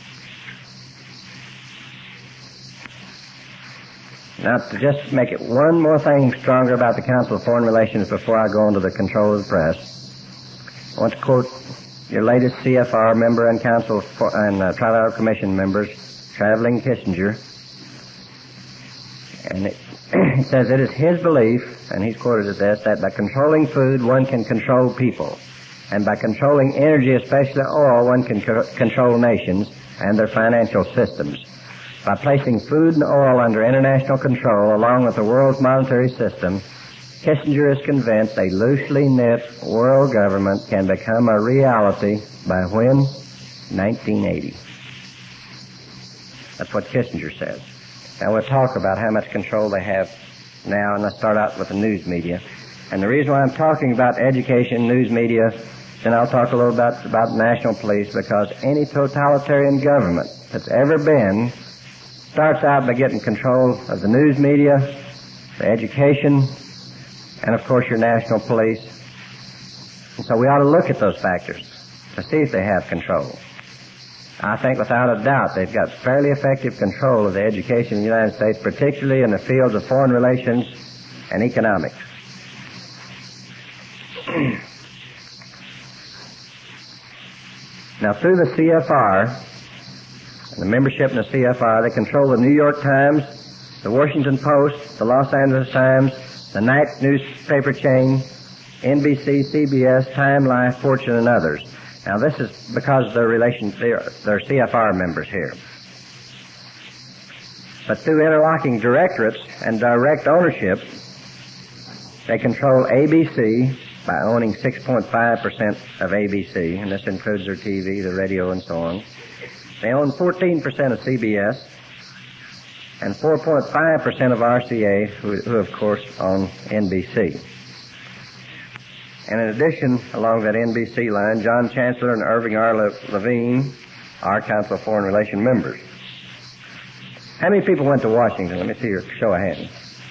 Now, to just make it one more thing stronger about the Council of Foreign Relations before I go into the control of the press, I want to quote your latest C F R member and Council for, and uh, Trilateral Commission members, Traveling Kissinger. And it, it says, it is his belief, and he's quoted as this, that by controlling food, one can control people. And by controlling energy, especially oil, one can co- control nations and their financial systems. By placing food and oil under international control along with the world's monetary system, Kissinger is convinced a loosely knit world government can become a reality by when? nineteen eighty. That's what Kissinger says. Now we'll talk about how much control they have now, and let's start out with the news media. And the reason why I'm talking about education, news media, then I'll talk a little about, about national police, because any totalitarian government that's ever been starts out by getting control of the news media, the education, and of course your national police. And so we ought to look at those factors to see if they have control. I think without a doubt they've got fairly effective control of the education in the United States, particularly in the fields of foreign relations and economics. Now through the C F R, the membership in the C F R, they control the New York Times, the Washington Post, the Los Angeles Times, the Night newspaper chain, N B C, C B S, Time, Life, Fortune, and others. Now this is because of their relations, they're, they're C F R members here. But through interlocking directorates and direct ownership, they control A B C by owning six point five percent of A B C, and this includes their T V, the radio, and so on. They own fourteen percent of C B S and four point five percent of R C A, who, who of course own N B C. And in addition, along that N B C line, John Chancellor and Irving R. Levine are Council of Foreign Relations members. How many people went to Washington? Let me see your show of hands.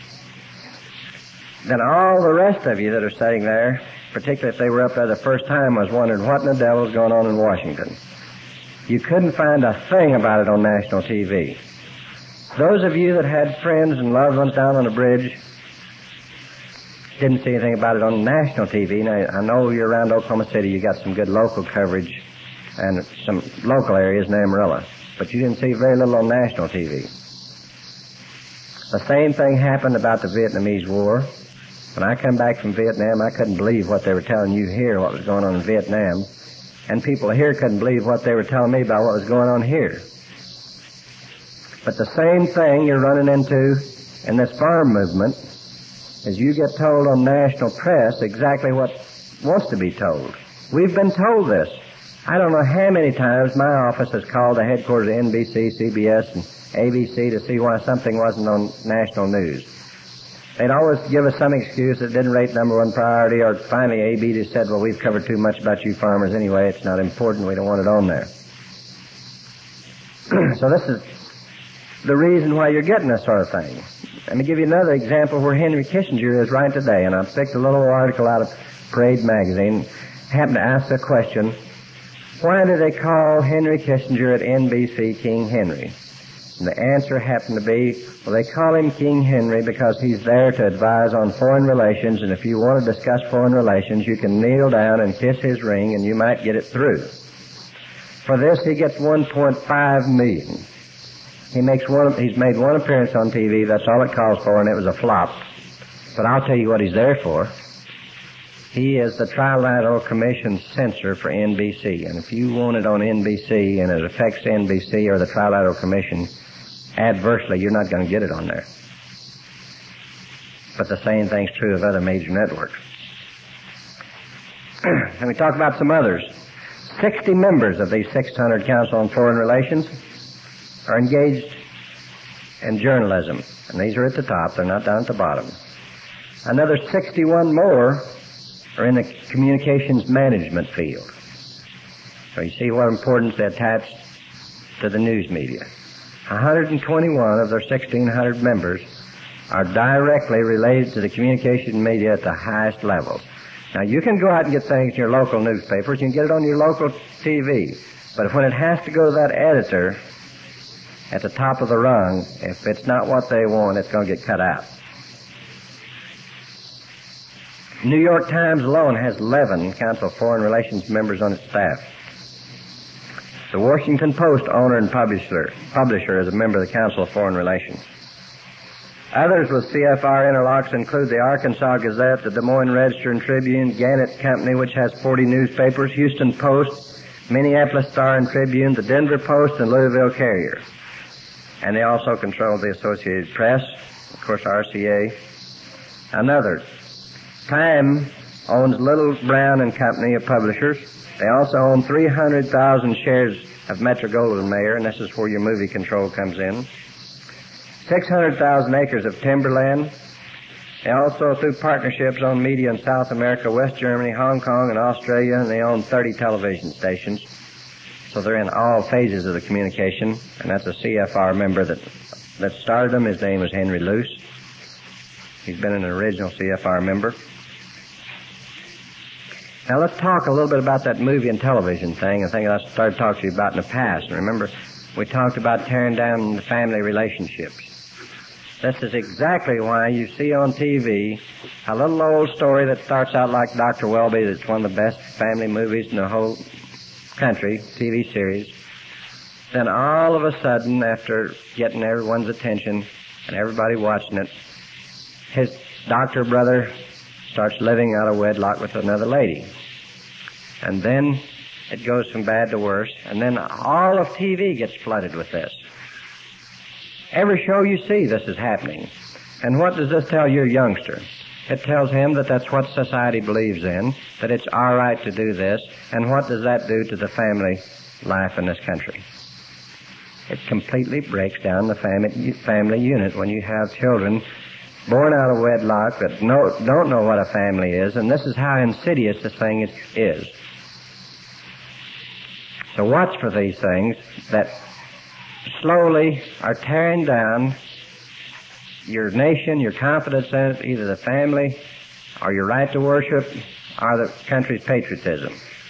Then all the rest of you that are sitting there, particularly if they were up there the first time, was wondering what in the devil is going on in Washington. You couldn't find a thing about it on national T V. Those of you that had friends and loved ones down on the bridge didn't see anything about it on national T V. Now, I know you're around Oklahoma City, you got some good local coverage and some local areas in Amarillo, but you didn't see very little on national T V. The same thing happened about the Vietnamese War. When I come back from Vietnam, I couldn't believe what they were telling you here, what was going on in Vietnam. And people here couldn't believe what they were telling me about what was going on here. But the same thing you're running into in this farm movement is you get told on national press exactly what wants to be told. We've been told this. I don't know how many times my office has called the headquarters of N B C, C B S, and A B C to see why something wasn't on national news. They'd always give us some excuse that didn't rate number one priority, or finally A B just said, well, we've covered too much about you farmers anyway, it's not important, we don't want it on there. So this is the reason why you're getting this sort of thing. Let me give you another example where Henry Kissinger is right today, and I picked a little article out of Parade magazine, happened to ask the question, why do they call Henry Kissinger at N B C King Henry? And the answer happened to be, well, they call him King Henry because he's there to advise on foreign relations, and if you want to discuss foreign relations, you can kneel down and kiss his ring, and you might get it through. For this, he gets one point five million. He makes one, he's made one appearance on T V, that's all it calls for, and it was a flop. But I'll tell you what he's there for. He is the Trilateral Commission censor for N B C, and if you want it on N B C and it affects N B C or the Trilateral Commission adversely, you're not going to get it on there. But the same thing's true of other major networks. And we talk about some others. Sixty members of these six hundred Council on Foreign Relations are engaged in journalism, and these are at the top, they're not down at the bottom. Another sixty-one more are in the communications management field. So you see what importance they attach to the news media. one hundred twenty-one of their sixteen hundred members are directly related to the communication media at the highest level. Now, you can go out and get things in your local newspapers, you can get it on your local T V, but when it has to go to that editor at the top of the rung, if it's not what they want, it's going to get cut out. New York Times alone has eleven Council of Foreign Relations members on its staff. The Washington Post, owner and publisher, publisher is a member of the Council of Foreign Relations. Others with C F R interlocks include the Arkansas Gazette, the Des Moines Register and Tribune, Gannett Company, which has forty newspapers, Houston Post, Minneapolis Star and Tribune, the Denver Post, and Louisville Carrier. And they also control the Associated Press, of course, R C A, and others. Time owns Little Brown and Company of publishers. They also own three hundred thousand shares of Metro-Goldwyn-Mayer, and this is where your movie control comes in. six hundred thousand acres of timberland. They also, through partnerships, own media in South America, West Germany, Hong Kong, and Australia, and they own thirty television stations. So they're in all phases of the communication, and that's a C F R member that, that started them. His name was Henry Luce. He's been an original C F R member. Now let's talk a little bit about that movie and television thing, a thing that I started talking to you about in the past. And remember, we talked about tearing down the family relationships. This is exactly why you see on T V a little old story that starts out like Doctor Welby, that's one of the best family movies in the whole country, T V series. Then all of a sudden, after getting everyone's attention and everybody watching it, his doctor brother starts living out of wedlock with another lady. And then it goes from bad to worse, and then all of T V gets flooded with this. Every show you see, this is happening. And what does this tell your youngster? It tells him that that's what society believes in, that it's all right to do this, and what does that do to the family life in this country? It completely breaks down the family, family unit when you have children born out of wedlock that know, don't know what a family is, and this is how insidious this thing is. is. So watch for these things that slowly are tearing down your nation, your confidence in it, either the family or your right to worship or the country's patriotism.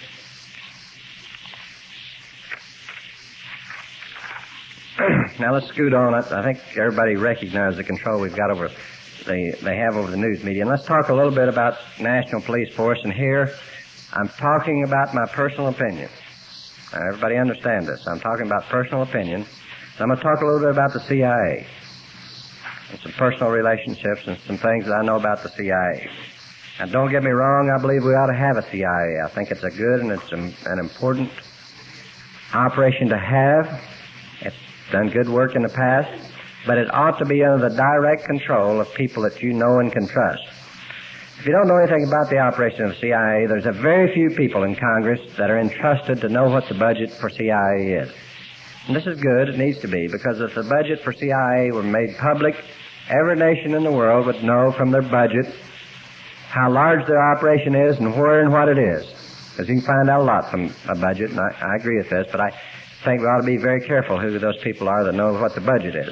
Now let's scoot on. I think everybody recognizes the control we've got over the, they have over the news media. And let's talk a little bit about National Police Force. And here I'm talking about my personal opinion. Now, everybody understand this. I'm talking about personal opinion. So I'm going to talk a little bit about the C I A. and some personal relationships and some things that I know about the C I A. Now, don't get me wrong, I believe we ought to have a C I A. I think it's a good and it's a, an important operation to have. It's done good work in the past, but it ought to be under the direct control of people that you know and can trust. If you don't know anything about the operation of the C I A, there's a very few people in Congress that are entrusted to know what the budget for C I A is. And this is good, it needs to be, because if the budget for C I A were made public, every nation in the world would know from their budget how large their operation is and where and what it is. Because you can find out a lot from a budget, and I, I agree with this, but I think we ought to be very careful who those people are that know what the budget is.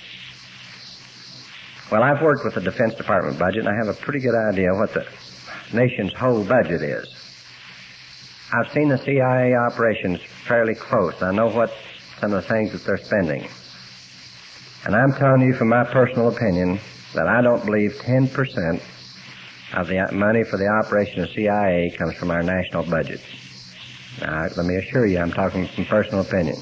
Well, I've worked with the Defense Department budget, and I have a pretty good idea what the nation's whole budget is. I've seen the C I A operations fairly close. I know what some of the things that they're spending. And I'm telling you from my personal opinion that I don't believe ten percent of the money for the operation of C I A comes from our national budget. Now, let me assure you, I'm talking from personal opinion.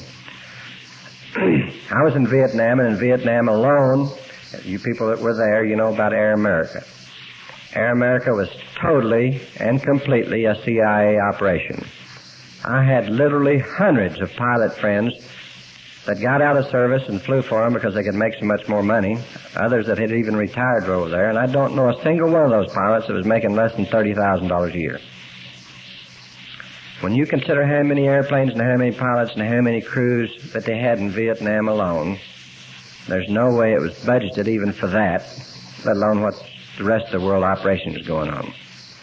I was in Vietnam, and in Vietnam alone, you people that were there, you know about Air America. Air America was totally and completely a C I A operation. I had literally hundreds of pilot friends that got out of service and flew for them because they could make so much more money. Others that had even retired were over there, and I don't know a single one of those pilots that was making less than thirty thousand dollars a year. When you consider how many airplanes and how many pilots and how many crews that they had in Vietnam alone, there's no way it was budgeted even for that, let alone what the rest of the world operation is going on.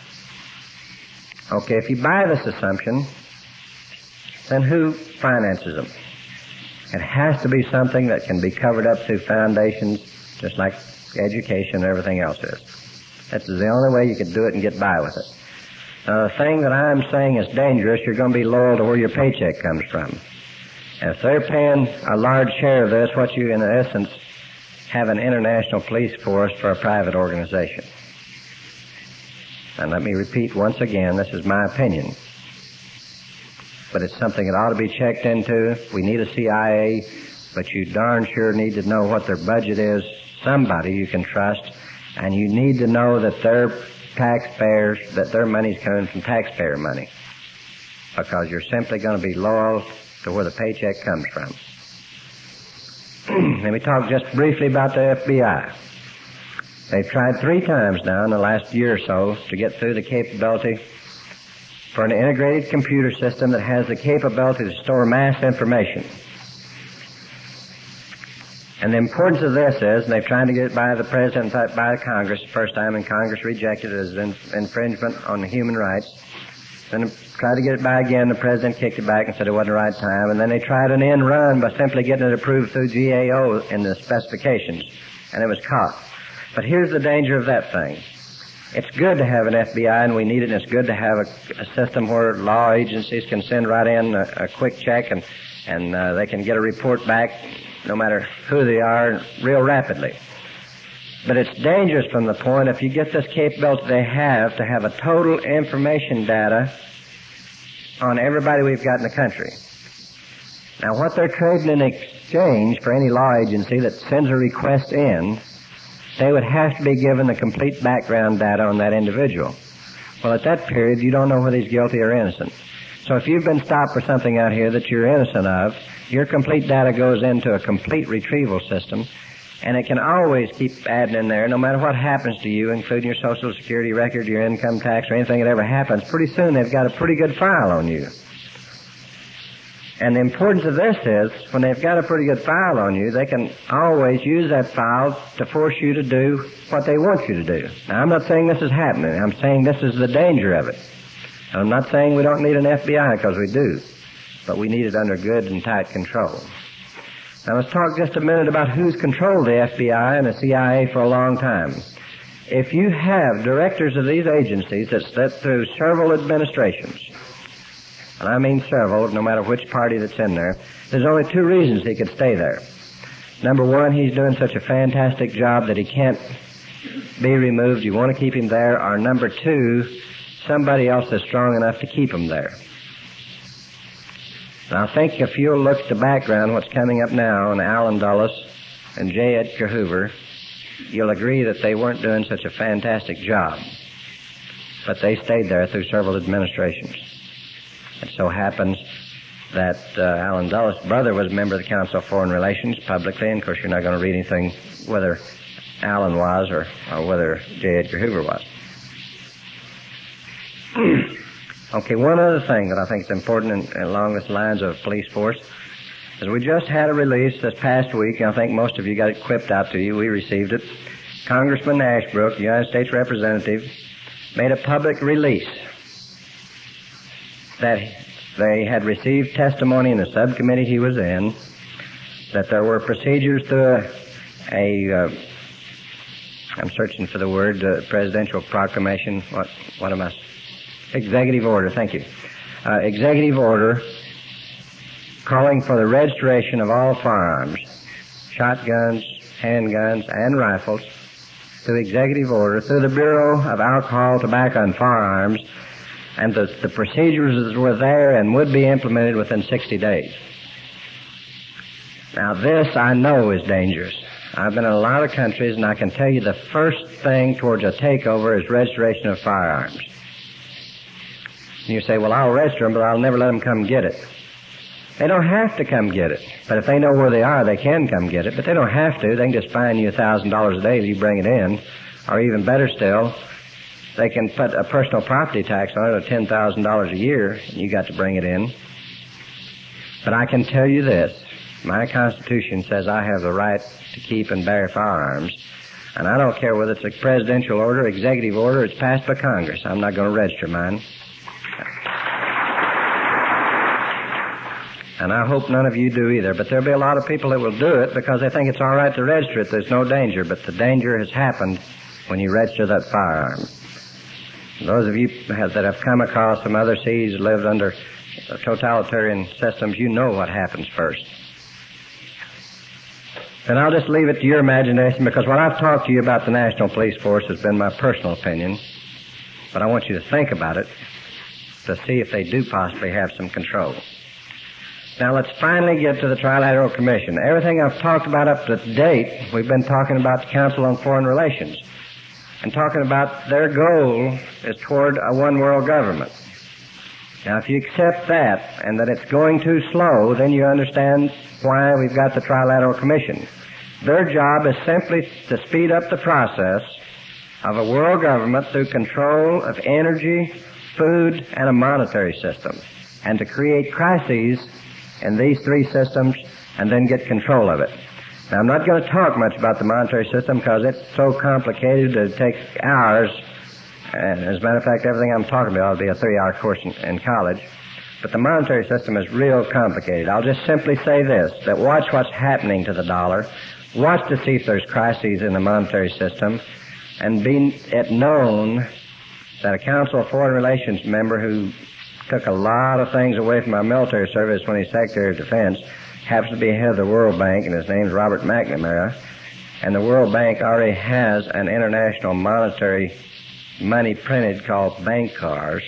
Okay, if you buy this assumption, then who finances them? It has to be something that can be covered up through foundations, just like education and everything else is. That's the only way you can do it and get by with it. Now, the thing that I'm saying is dangerous, you're going to be loyal to where your paycheck comes from. And if they're paying a large share of this, what you, in essence, have an international police force for a private organization. And let me repeat once again, this is my opinion. But it's something that ought to be checked into. We need a C I A, but you darn sure need to know what their budget is, somebody you can trust, and you need to know that their taxpayers, that their money's coming from taxpayer money, because you're simply going to be loyal to where the paycheck comes from. Let me talk just briefly about the F B I. They've tried three times now in the last year or so to get through the capability for an integrated computer system that has the capability to store mass information. And the importance of this is, and they've tried to get it by the President, by the Congress, the first time, and Congress rejected it as an infringement on the human rights. Then they tried to get it by again, the President kicked it back and said it wasn't the right time, and then they tried an end run by simply getting it approved through G A O in the specifications, and it was caught. But here's the danger of that thing. It's good to have an F B I, and we need it, and it's good to have a, a system where law agencies can send right in a, a quick check, and, and uh, they can get a report back, no matter who they are, real rapidly. But it's dangerous from the point, if you get this capability they have, to have a total information data on everybody we've got in the country. Now, what they're trading in exchange for any law agency that sends a request in, they would have to be given the complete background data on that individual. Well, at that period, you don't know whether he's guilty or innocent. So if you've been stopped for something out here that you're innocent of, your complete data goes into a complete retrieval system, and it can always keep adding in there, no matter what happens to you, including your Social Security record, your income tax, or anything that ever happens. Pretty soon they've got a pretty good file on you. And the importance of this is, when they've got a pretty good file on you, they can always use that file to force you to do what they want you to do. Now, I'm not saying this is happening. I'm saying this is the danger of it. I'm not saying we don't need an F B I, because we do. But we need it under good and tight control. Now, let's talk just a minute about who's controlled the F B I and the C I A for a long time. If you have directors of these agencies that sit through several administrations, and I mean several, no matter which party that's in there, there's only two reasons he could stay there. Number one, he's doing such a fantastic job that he can't be removed. You want to keep him there. Or number two, somebody else is strong enough to keep him there. Now, I think if you'll look at the background, what's coming up now on Allen Dulles and J. Edgar Hoover, you'll agree that they weren't doing such a fantastic job. But they stayed there through several administrations. It so happens that uh, Allen Dulles' brother was a member of the Council of Foreign Relations publicly, and of course you're not going to read anything whether Allen was or, or whether J. Edgar Hoover was. Okay, one other thing that I think is important in, along the lines of police force is we just had a release this past week, and I think most of you got it quipped out to you. We received it. Congressman Ashbrook, the United States Representative, made a public release that they had received testimony in the subcommittee he was in, that there were procedures through a, a uh, I'm searching for the word, uh, presidential proclamation, what, what am I, executive order, thank you, uh, executive order calling for the registration of all firearms, shotguns, handguns, and rifles, through executive order, through the Bureau of Alcohol, Tobacco, and Firearms, and the, the procedures were there and would be implemented within sixty days. Now this I know is dangerous. I've been in a lot of countries, and I can tell you the first thing towards a takeover is registration of firearms. And you say, well, I'll register them, but I'll never let them come get it. They don't have to come get it. But if they know where they are, they can come get it. But they don't have to. They can just fine you a thousand dollars a day if you bring it in. Or even better still, they can put a personal property tax on it of ten thousand dollars a year, and you got to bring it in. But I can tell you this. My Constitution says I have the right to keep and bear firearms. And I don't care whether it's a presidential order, executive order, it's passed by Congress. I'm not going to register mine. And I hope none of you do either. But there'll be a lot of people that will do it because they think it's all right to register it. There's no danger. But the danger has happened when you register that firearm. Those of you that have come across some other seas, lived under totalitarian systems, you know what happens first. And I'll just leave it to your imagination because what I've talked to you about the National Police Force has been my personal opinion. But I want you to think about it to see if they do possibly have some control. Now let's finally get to the Trilateral Commission. Everything I've talked about up to date, we've been talking about the Council on Foreign Relations and talking about their goal is toward a one-world government. Now if you accept that and that it's going too slow, then you understand why we've got the Trilateral Commission. Their job is simply to speed up the process of a world government through control of energy, food, and a monetary system, and to create crises in these three systems and then get control of it. Now, I'm not going to talk much about the monetary system because it's so complicated that it takes hours. And as a matter of fact, everything I'm talking about will be a three-hour course in, in college. But the monetary system is real complicated. I'll just simply say this, that watch what's happening to the dollar. Watch to see if there's crises in the monetary system. And be it known that a Council of Foreign Relations member who took a lot of things away from our military service when he's Secretary of Defense happens to be head of the World Bank, and his name's Robert McNamara. And the World Bank already has an international monetary money printed called bank cars.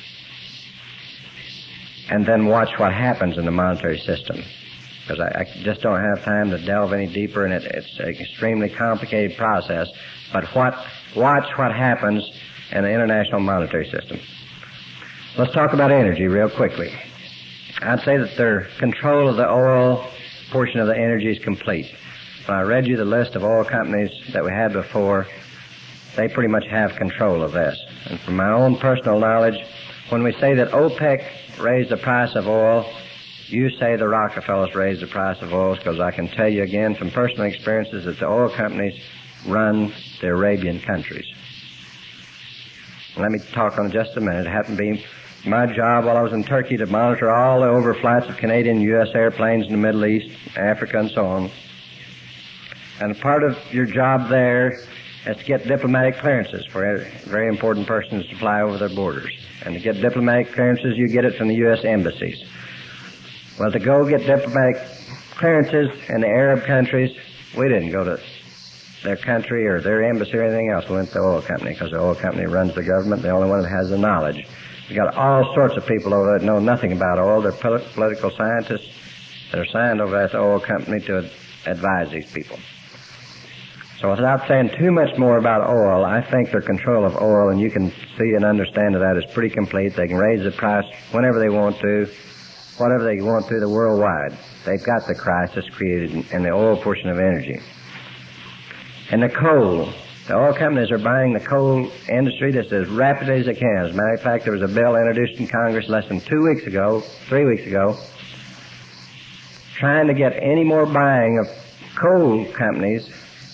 And then watch what happens in the monetary system. Because I, I just don't have time to delve any deeper in it. It's an extremely complicated process. But what, watch what happens in the international monetary system. Let's talk about energy real quickly. I'd say that their control of the oil portion of the energy is complete. When I read you the list of oil companies that we had before, they pretty much have control of this. And from my own personal knowledge, when we say that OPEC raised the price of oil, you say the Rockefellers raised the price of oil, because I can tell you again from personal experiences that the oil companies run the Arabian countries. Let me talk on it just a minute. It happened to be my job while I was in Turkey to monitor all the overflights of Canadian and U S airplanes in the Middle East, Africa, and so on. And part of your job there is to get diplomatic clearances for very important persons to fly over their borders. And to get diplomatic clearances, you get it from the U S embassies. Well, to go get diplomatic clearances in the Arab countries, we didn't go to their country or their embassy or anything else. We went to the oil company, because the oil company runs the government, the only one that has the knowledge. You got all sorts of people over there that know nothing about oil. They're political scientists that are signed over at the oil company to advise these people. So without saying too much more about oil, I think their control of oil, and you can see and understand that that is pretty complete. They can raise the price whenever they want to, whatever they want to, the worldwide. They've got the crisis created in the oil portion of energy. And the coal. The oil companies are buying the coal industry just as rapidly as they can. As a matter of fact, there was a bill introduced in Congress less than two weeks ago, three weeks ago, trying to get any more buying of coal companies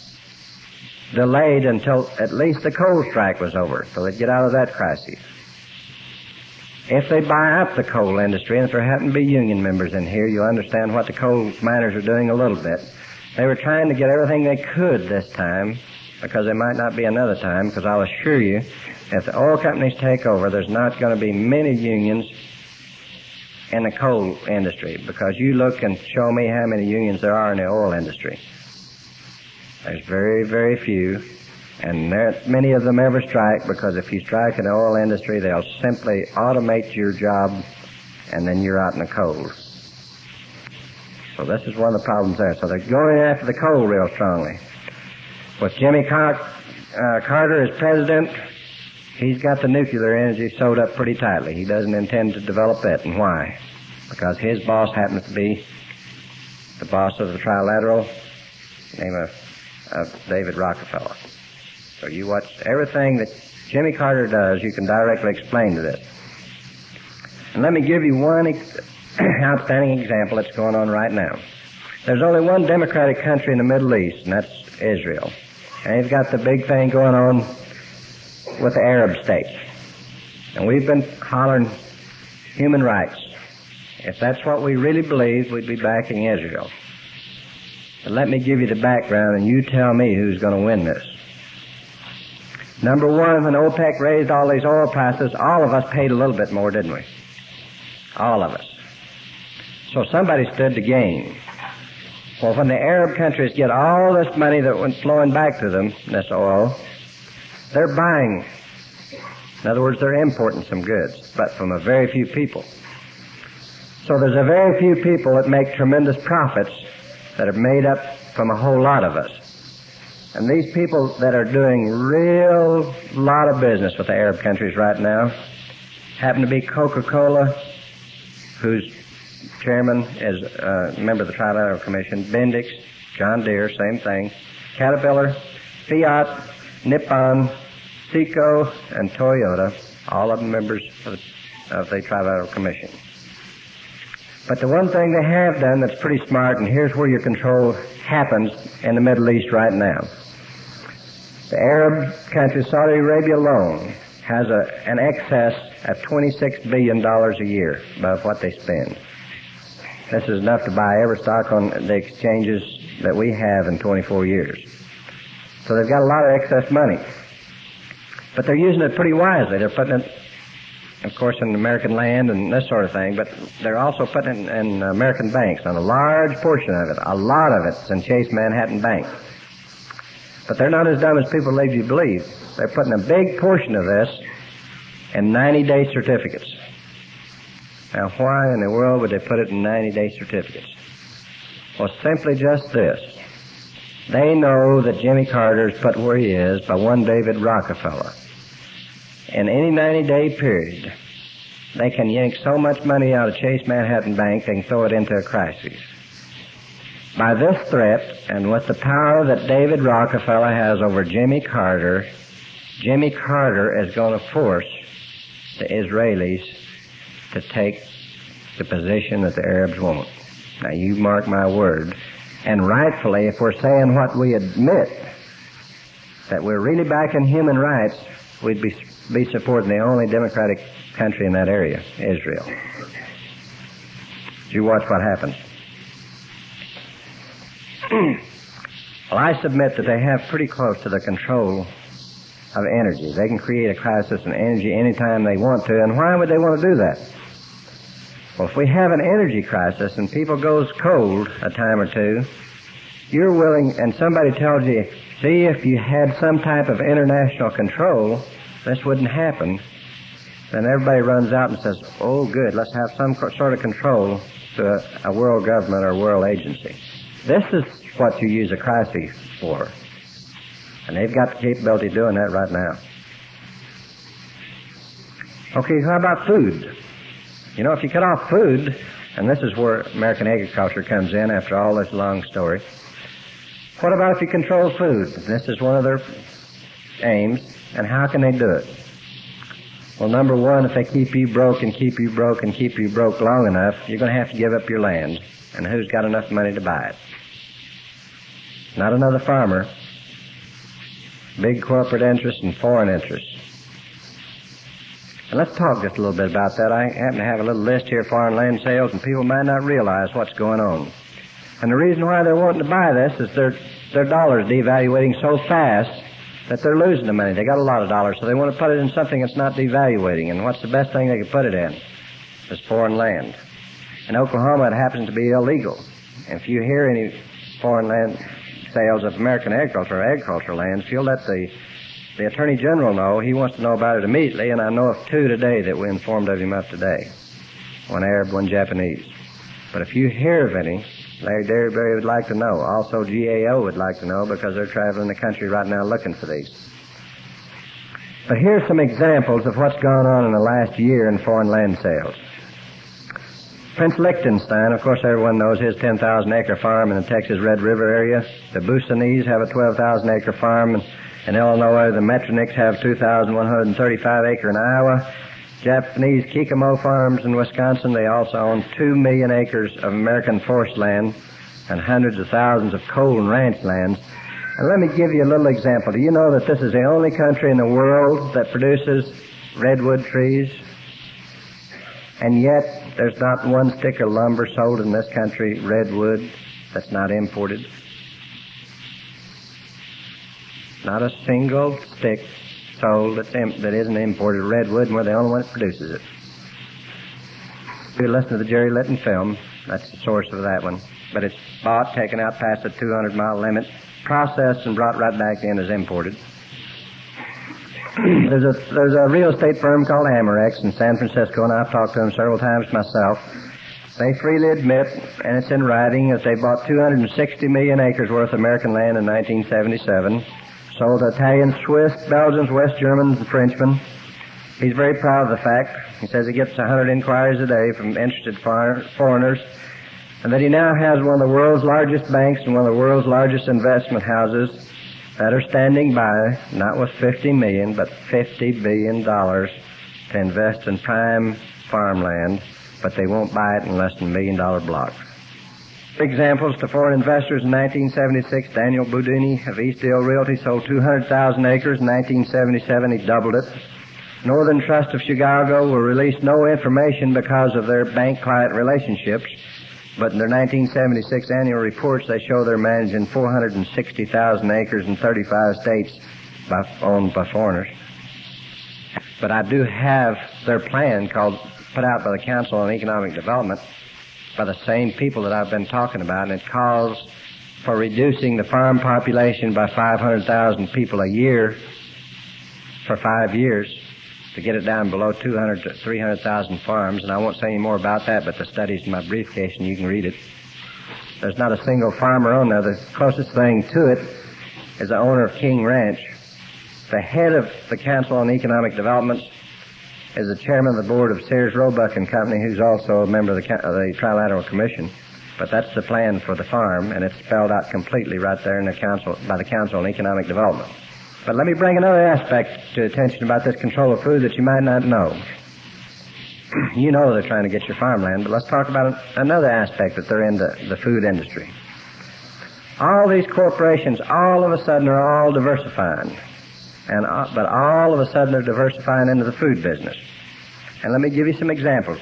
delayed until at least the coal strike was over, so they'd get out of that crisis. If they buy up the coal industry, and if there happen to be union members in here, you'll understand what the coal miners are doing a little bit. They were trying to get everything they could this time, because there might not be another time, because I'll assure you, if the oil companies take over, there's not going to be many unions in the coal industry, because you look and show me how many unions there are in the oil industry. There's very, very few, and there, many of them ever strike, because if you strike in the oil industry, they'll simply automate your job, and then you're out in the cold. So this is one of the problems there. So they're going after the coal real strongly. With Jimmy Car- uh, Carter as president, he's got the nuclear energy sewed up pretty tightly. He doesn't intend to develop it. And why? Because his boss happens to be the boss of the Trilateral, name of, of David Rockefeller. So you watch everything that Jimmy Carter does, you can directly explain to this. And let me give you one ex- outstanding example that's going on right now. There's only one democratic country in the Middle East, and that's Israel. And he's got the big thing going on with the Arab states. And we've been hollering human rights. If that's what we really believe, we'd be backing Israel. But let me give you the background, and you tell me who's going to win this. Number one, when OPEC raised all these oil prices, all of us paid a little bit more, didn't we? All of us. So somebody stood to gain. Well, when the Arab countries get all this money that went flowing back to them, this oil, they're buying. In other words, they're importing some goods, but from a very few people. So there's a very few people that make tremendous profits that are made up from a whole lot of us. And these people that are doing real lot of business with the Arab countries right now happen to be Coca-Cola, whose chairman is a uh, member of the Trilateral Commission, Bendix, John Deere, same thing, Caterpillar, Fiat, Nippon, Seco, and Toyota, all of them members of the, of the Trilateral Commission. But the one thing they have done that's pretty smart, and here's where your control happens in the Middle East right now. The Arab country, Saudi Arabia alone, has a, an excess of twenty-six billion dollars a year above what they spend. This is enough to buy every stock on the exchanges that we have in twenty-four years. So they've got a lot of excess money. But they're using it pretty wisely. They're putting it, of course, in American land and this sort of thing, but they're also putting it in American banks, and a large portion of it, a lot of it's in Chase Manhattan Bank. But they're not as dumb as people lead you to believe. They're putting a big portion of this in ninety-day certificates. Now, why in the world would they put it in ninety-day certificates? Well, simply just this. They know that Jimmy Carter's put where he is by one David Rockefeller. In any ninety-day period, they can yank so much money out of Chase Manhattan Bank, they can throw it into a crisis. By this threat, and with the power that David Rockefeller has over Jimmy Carter, Jimmy Carter is going to force the Israelis to take the position that the Arabs want. Now, you mark my word. And rightfully, if we're saying what we admit, that we're really backing human rights, we'd be, be supporting the only democratic country in that area, Israel. You watch what happens. Well, I submit that they have pretty close to the control of energy. They can create a crisis in energy anytime they want to, and why would they want to do that? Well, if we have an energy crisis and people goes cold a time or two, you're willing, and somebody tells you, see, if you had some type of international control, this wouldn't happen, then everybody runs out and says, oh, good, let's have some sort of control to a, a world government or world agency. This is what you use a crisis for. And they've got the capability of doing that right now. Okay, how about food? You know, if you cut off food, and this is where American agriculture comes in after all this long story, what about if you control food? This is one of their aims, and how can they do it? Well, number one, if they keep you broke and keep you broke and keep you broke long enough, you're going to have to give up your land. And who's got enough money to buy it? Not another farmer. Big corporate interests and foreign interests. And let's talk just a little bit about that. I happen to have a little list here, foreign land sales, and people might not realize what's going on. And the reason why they're wanting to buy this is their their dollar's devaluating so fast that they're losing the money. They got a lot of dollars, so they want to put it in something that's not devaluating. And what's the best thing they can put it in? Is foreign land. In Oklahoma, it happens to be illegal. And if you hear any foreign land sales of American agriculture or agricultural lands, if you'll let the the Attorney General know, he wants to know about it immediately, and I know of two today that we informed of him of today. One Arab, one Japanese. But if you hear of any, Larry Derryberry would like to know. Also, G A O would like to know because they're traveling the country right now looking for these. But here's some examples of what's gone on in the last year in foreign land sales. Prince Liechtenstein, of course everyone knows his ten thousand acre farm in the Texas Red River area. The Busanese have a twelve thousand acre farm in, in Illinois. The Metronix have two thousand one hundred thirty-five acre in Iowa. Japanese Kikimo farms in Wisconsin, they also own two million acres of American forest land and hundreds of thousands of coal and ranch lands. And let me give you a little example. Do you know that this is the only country in the world that produces redwood trees? And yet, there's not one stick of lumber sold in this country, redwood, that's not imported. Not a single stick sold that's im- that isn't imported redwood, and we're the only one that produces it. If you listen to the Jerry Litton film, that's the source of that one. But it's bought, taken out past the two hundred mile limit, processed, and brought right back in as imported. There's a there's a real estate firm called Amorex in San Francisco, and I've talked to them several times myself. They freely admit, and it's in writing, that they bought two hundred sixty million acres worth of American land in nineteen seventy-seven, sold to Italians, Swiss, Belgians, West Germans, and Frenchmen. He's very proud of the fact. He says he gets one hundred inquiries a day from interested foreigners, and that he now has one of the world's largest banks and one of the world's largest investment houses that are standing by, not with fifty million dollars, but fifty billion dollars to invest in prime farmland, but they won't buy it in less than million dollar blocks. Examples to foreign investors in nineteen seventy-six, Daniel Boudini of Eastdale Realty sold two hundred thousand acres. In nineteen seventy-seven, he doubled it. Northern Trust of Chicago will release no information because of their bank-client relationships, but in their nineteen seventy-six annual reports, they show they're managing four hundred sixty thousand acres in thirty-five states by, owned by foreigners. But I do have their plan called, put out by the Council on Economic Development, by the same people that I've been talking about, and it calls for reducing the farm population by five hundred thousand people a year for five years to get it down below two hundred to three hundred thousand farms. And I won't say any more about that, but the study's in my briefcase and you can read it. There's not a single farmer on there. The closest thing to it is the owner of King Ranch. The head of the Council on Economic Development is the chairman of the board of Sears Roebuck and Company, who's also a member of the, of the Trilateral Commission. But that's the plan for the farm, and it's spelled out completely right there in the council, by the Council on Economic Development. But let me bring another aspect to attention about this control of food that you might not know. You know they're trying to get your farmland, but let's talk about another aspect that they're in the, the food industry. All these corporations, all of a sudden, are all diversifying. And, uh, but all of a sudden they're diversifying into the food business. And let me give you some examples.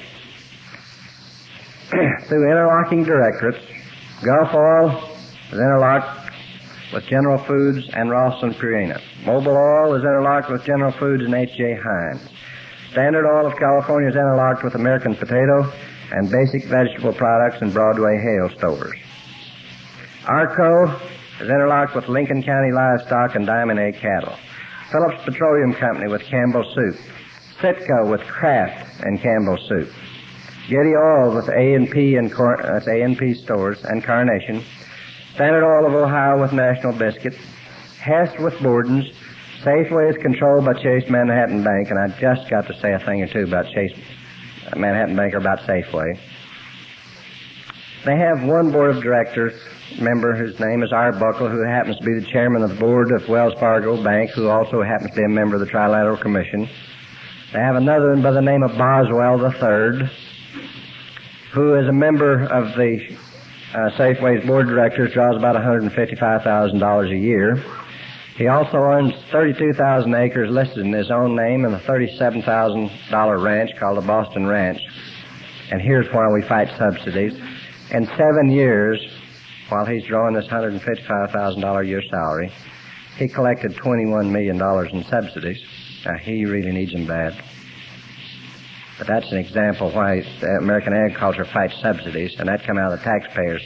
Through interlocking directorates, Gulf Oil is interlocked with General Foods and Ralston Purina. Mobil Oil is interlocked with General Foods and H J Heinz. Standard Oil of California is interlocked with American Potato and Basic Vegetable Products and Broadway Hale stores. Arco is interlocked with Lincoln County Livestock and Diamond A Cattle. Phillips Petroleum Company with Campbell Soup. Citgo with Kraft and Campbell Soup. Getty Oil with A and P and Cor- uh, A and P stores and Carnation. Standard Oil of Ohio with National Biscuit. Hess with Borden's. Safeway is controlled by Chase Manhattan Bank, and I just got to say a thing or two about Chase Manhattan Bank or about Safeway. They have one board of directors member whose name is Art Buckle, who happens to be the chairman of the board of Wells Fargo Bank, who also happens to be a member of the Trilateral Commission. They have another one by the name of Boswell the Third, who is a member of the uh, Safeway's board of directors, draws about one hundred fifty-five thousand dollars a year. He also owns thirty-two thousand acres listed in his own name and a thirty-seven thousand dollars ranch called the Boston Ranch. And here's why we fight subsidies. In seven years, while he's drawing this one hundred fifty-five thousand dollars a year salary, he collected twenty-one million dollars in subsidies. Now, he really needs them bad. But that's an example why American agriculture fights subsidies, and that come out of the taxpayers.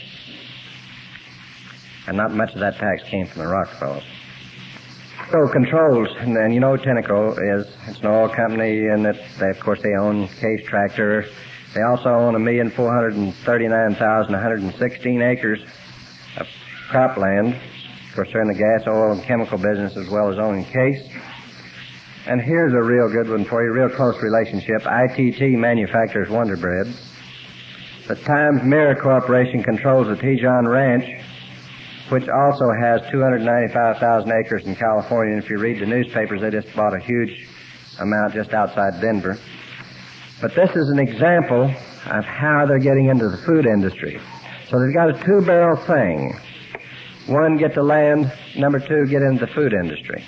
And not much of that tax came from the Rockefellers. So controls, and, and you know Tenneco is, it's an oil company, and it, they, of course they own Case Tractor. They also own one million four hundred thirty-nine thousand one hundred sixteen acres of cropland. Of course, they're in the gas, oil, and chemical business as well as owning Case. And here's a real good one for you, real close relationship. I T T manufactures Wonder Bread. The Times Mirror Corporation controls the Tejon Ranch, which also has two hundred ninety-five thousand acres in California. And if you read the newspapers, they just bought a huge amount just outside Denver. But this is an example of how they're getting into the food industry. So they've got a two-barrel thing. One, get the land. Number two, get into the food industry.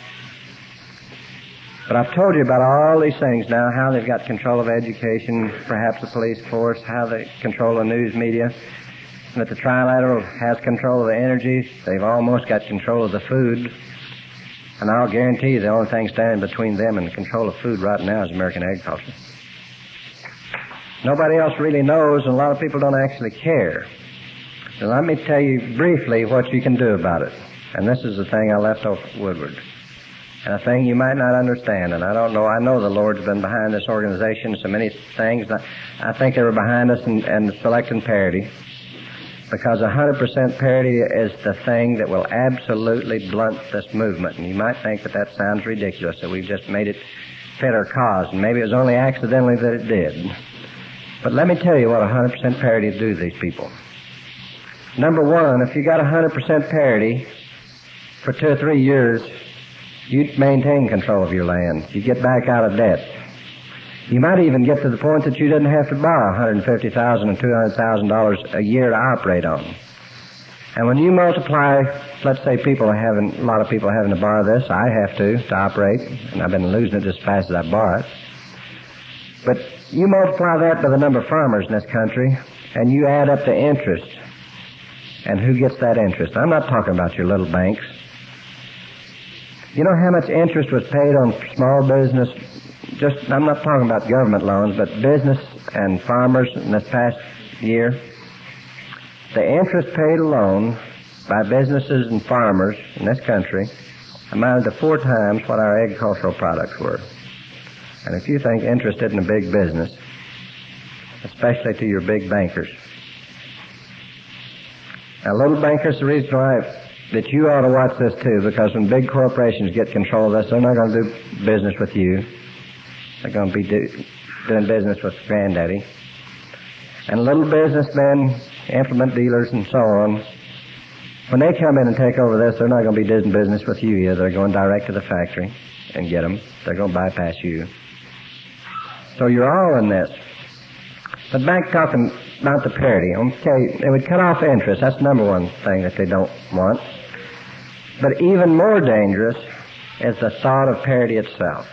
But I've told you about all these things now, how they've got control of education, perhaps the police force, how they control the news media, and that the Trilateral has control of the energy. They've almost got control of the food. And I'll guarantee you the only thing standing between them and the control of food right now is American agriculture. Nobody else really knows, and a lot of people don't actually care. So let me tell you briefly what you can do about it. And this is the thing I left off Woodward. And a thing you might not understand, and I don't know, I know the Lord's been behind this organization, so many things. I think they were behind us in, in selecting parity, because one hundred percent parity is the thing that will absolutely blunt this movement. And you might think that that sounds ridiculous, that we've just made it fit our cause, and maybe it was only accidentally that it did. But let me tell you what one hundred percent parity will do to these people. Number one, if you got one hundred percent parity for two or three years, you maintain control of your land. You get back out of debt. You might even get to the point that you didn't have to borrow one hundred fifty thousand dollars and two hundred thousand dollars a year to operate on. And when you multiply, let's say people are having, a lot of people are having to borrow this. I have to, to operate, and I've been losing it as fast as I borrow it. But you multiply that by the number of farmers in this country, and you add up the interest. And who gets that interest? I'm not talking about your little banks. You know how much interest was paid on small business? Just, I'm not talking about government loans, but business and farmers in this past year. The interest paid alone by businesses and farmers in this country amounted to four times what our agricultural products were. And if you think interest isn't a big business, especially to your big bankers. Now, little bankers, the reason why that you ought to watch this too, because when big corporations get control of this, they're not going to do business with you. They're going to be do, doing business with granddaddy. And little businessmen, implement dealers, and so on, when they come in and take over this, they're not going to be doing business with you either. They're going direct to the factory and get them. They're going to bypass you. So you're all in this. But back talking about the parity, okay, they would cut off interest. That's the number one thing that they don't want. But even more dangerous is the thought of parity itself.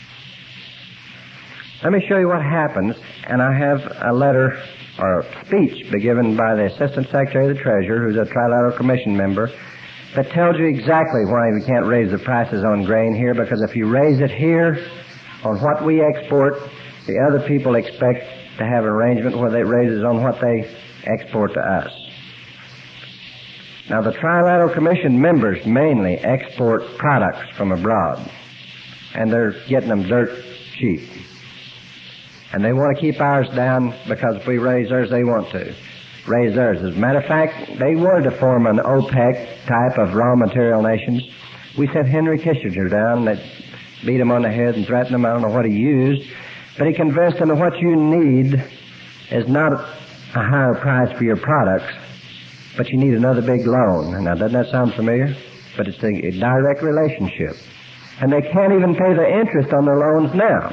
Let me show you what happens, and I have a letter or a speech be given by the Assistant Secretary of the Treasury, who's a Trilateral Commission member, that tells you exactly why we can't raise the prices on grain here, because if you raise it here on what we export, the other people expect to have an arrangement where they raises on what they export to us. Now, the Trilateral Commission members mainly export products from abroad, and they're getting them dirt cheap. And they want to keep ours down because if we raise theirs, they want to. raise theirs. As a matter of fact, they wanted to form an OPEC type of raw material nations. We sent Henry Kissinger down, and they beat him on the head and threatened him. I don't know what he used, but he convinced them that what you need is not a higher price for your products, but you need another big loan. Now, doesn't that sound familiar? But it's a direct relationship. And they can't even pay the interest on their loans now.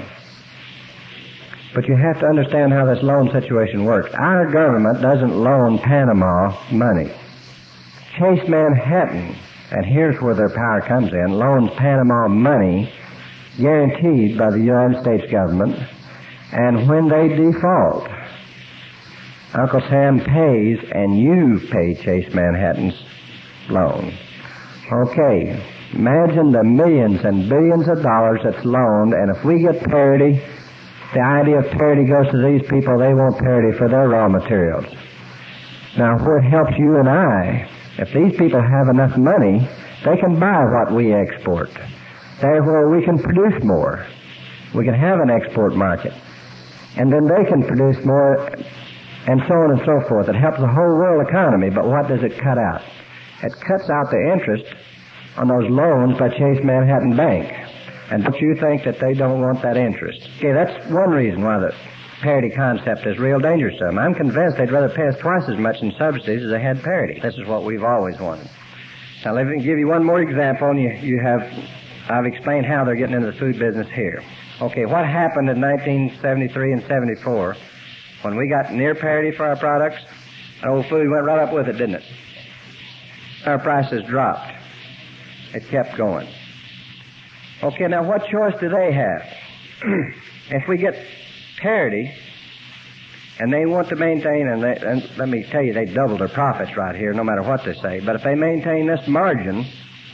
But you have to understand how this loan situation works. Our government doesn't loan Panama money. Chase Manhattan, and here's where their power comes in, loans Panama money guaranteed by the United States government, and when they default, Uncle Sam pays and you pay Chase Manhattan's loan. Okay, imagine the millions and billions of dollars that's loaned, and if we get parity, the idea of parity goes to these people. They want parity for their raw materials. Now, what helps you and I, if these people have enough money, they can buy what we export. Therefore, we can produce more. We can have an export market. And then they can produce more, and so on and so forth. It helps the whole world economy, but what does it cut out? It cuts out the interest on those loans by Chase Manhattan Bank. And don't you think that they don't want that interest? Okay, that's one reason why the parity concept is real dangerous to them. I'm convinced they'd rather pay us twice as much in subsidies as they had parity. This is what we've always wanted. Now, let me give you one more example, and you, you have, I've explained how they're getting into the food business here. Okay, what happened in nineteen seventy-three and seventy-four when we got near parity for our products? Old food went right up with it, didn't it? Our prices dropped. It kept going. Okay, now what choice do they have? If we get parity, and they want to maintain, and, they, and let me tell you, they double their profits right here, no matter what they say, but if they maintain this margin,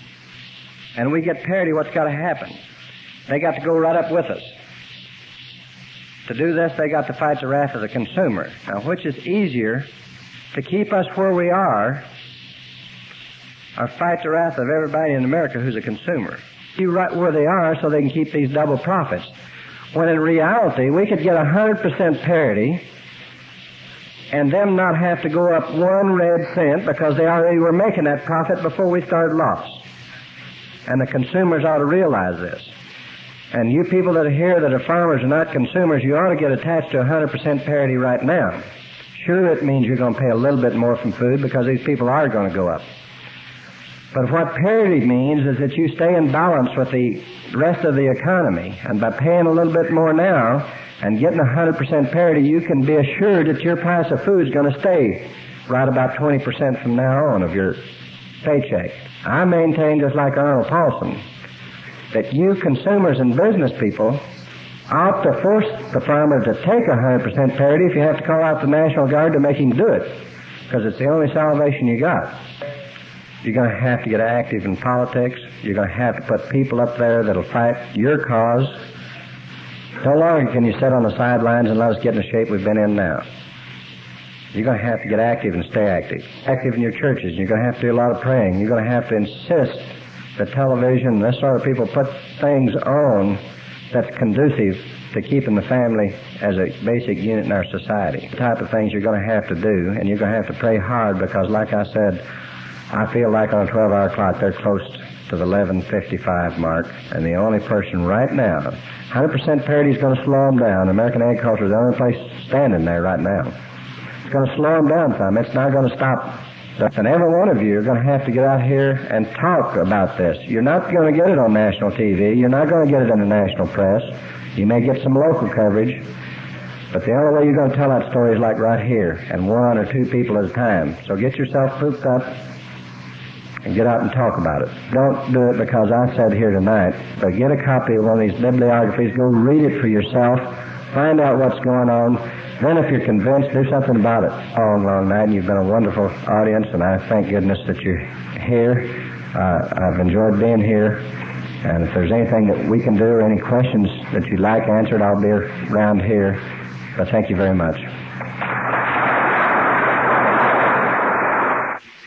and we get parity, what's got to happen? They got to go right up with us. To do this, they got to fight the wrath of the consumer. Now, which is easier, to keep us where we are, or fight the wrath of everybody in America who's a consumer? You right where they are so they can keep these double profits. When in reality, we could get one hundred percent parity and them not have to go up one red cent because they already were making that profit before we started loss. And the consumers ought to realize this. And you people that are here that are farmers and not consumers, you ought to get attached to one hundred percent parity right now. Sure, it means you're going to pay a little bit more from food because these people are going to go up. But what parity means is that you stay in balance with the rest of the economy. And by paying a little bit more now and getting one hundred percent parity, you can be assured that your price of food is going to stay right about twenty percent from now on of your paycheck. I maintain, just like Arnold Paulson, that you consumers and business people ought to force the farmer to take one hundred percent parity if you have to call out the National Guard to make him do it, because it's the only salvation you got. You're going to have to get active in politics. You're going to have to put people up there that'll fight your cause. No longer can you sit on the sidelines and let us get in the shape we've been in now. You're going to have to get active and stay active. Active in your churches. You're going to have to do a lot of praying. You're going to have to insist that television and this sort of people put things on that's conducive to keeping the family as a basic unit in our society. The type of things you're going to have to do, and you're going to have to pray hard because, like I said, I feel like on a twelve-hour clock they're close to the eleven fifty-five mark, and the only person right now, one hundred percent parity is going to slow them down. American agriculture is the only place standing there right now. It's going to slow them down some. It's not going to stop. And every one of you are going to have to get out here and talk about this. You're not going to get it on national T V. You're not going to get it in the national press. You may get some local coverage, but the only way you're going to tell that story is like right here, and one or two people at a time. So get yourself pooped up and get out and talk about it. Don't do it because I said here tonight, but get a copy of one of these bibliographies, go read it for yourself, find out what's going on, then if you're convinced, do something about it. Long, long night, and you've been a wonderful audience, and I thank goodness that you're here. Uh, I've enjoyed being here, and if there's anything that we can do or any questions that you'd like answered, I'll be around here, but thank you very much.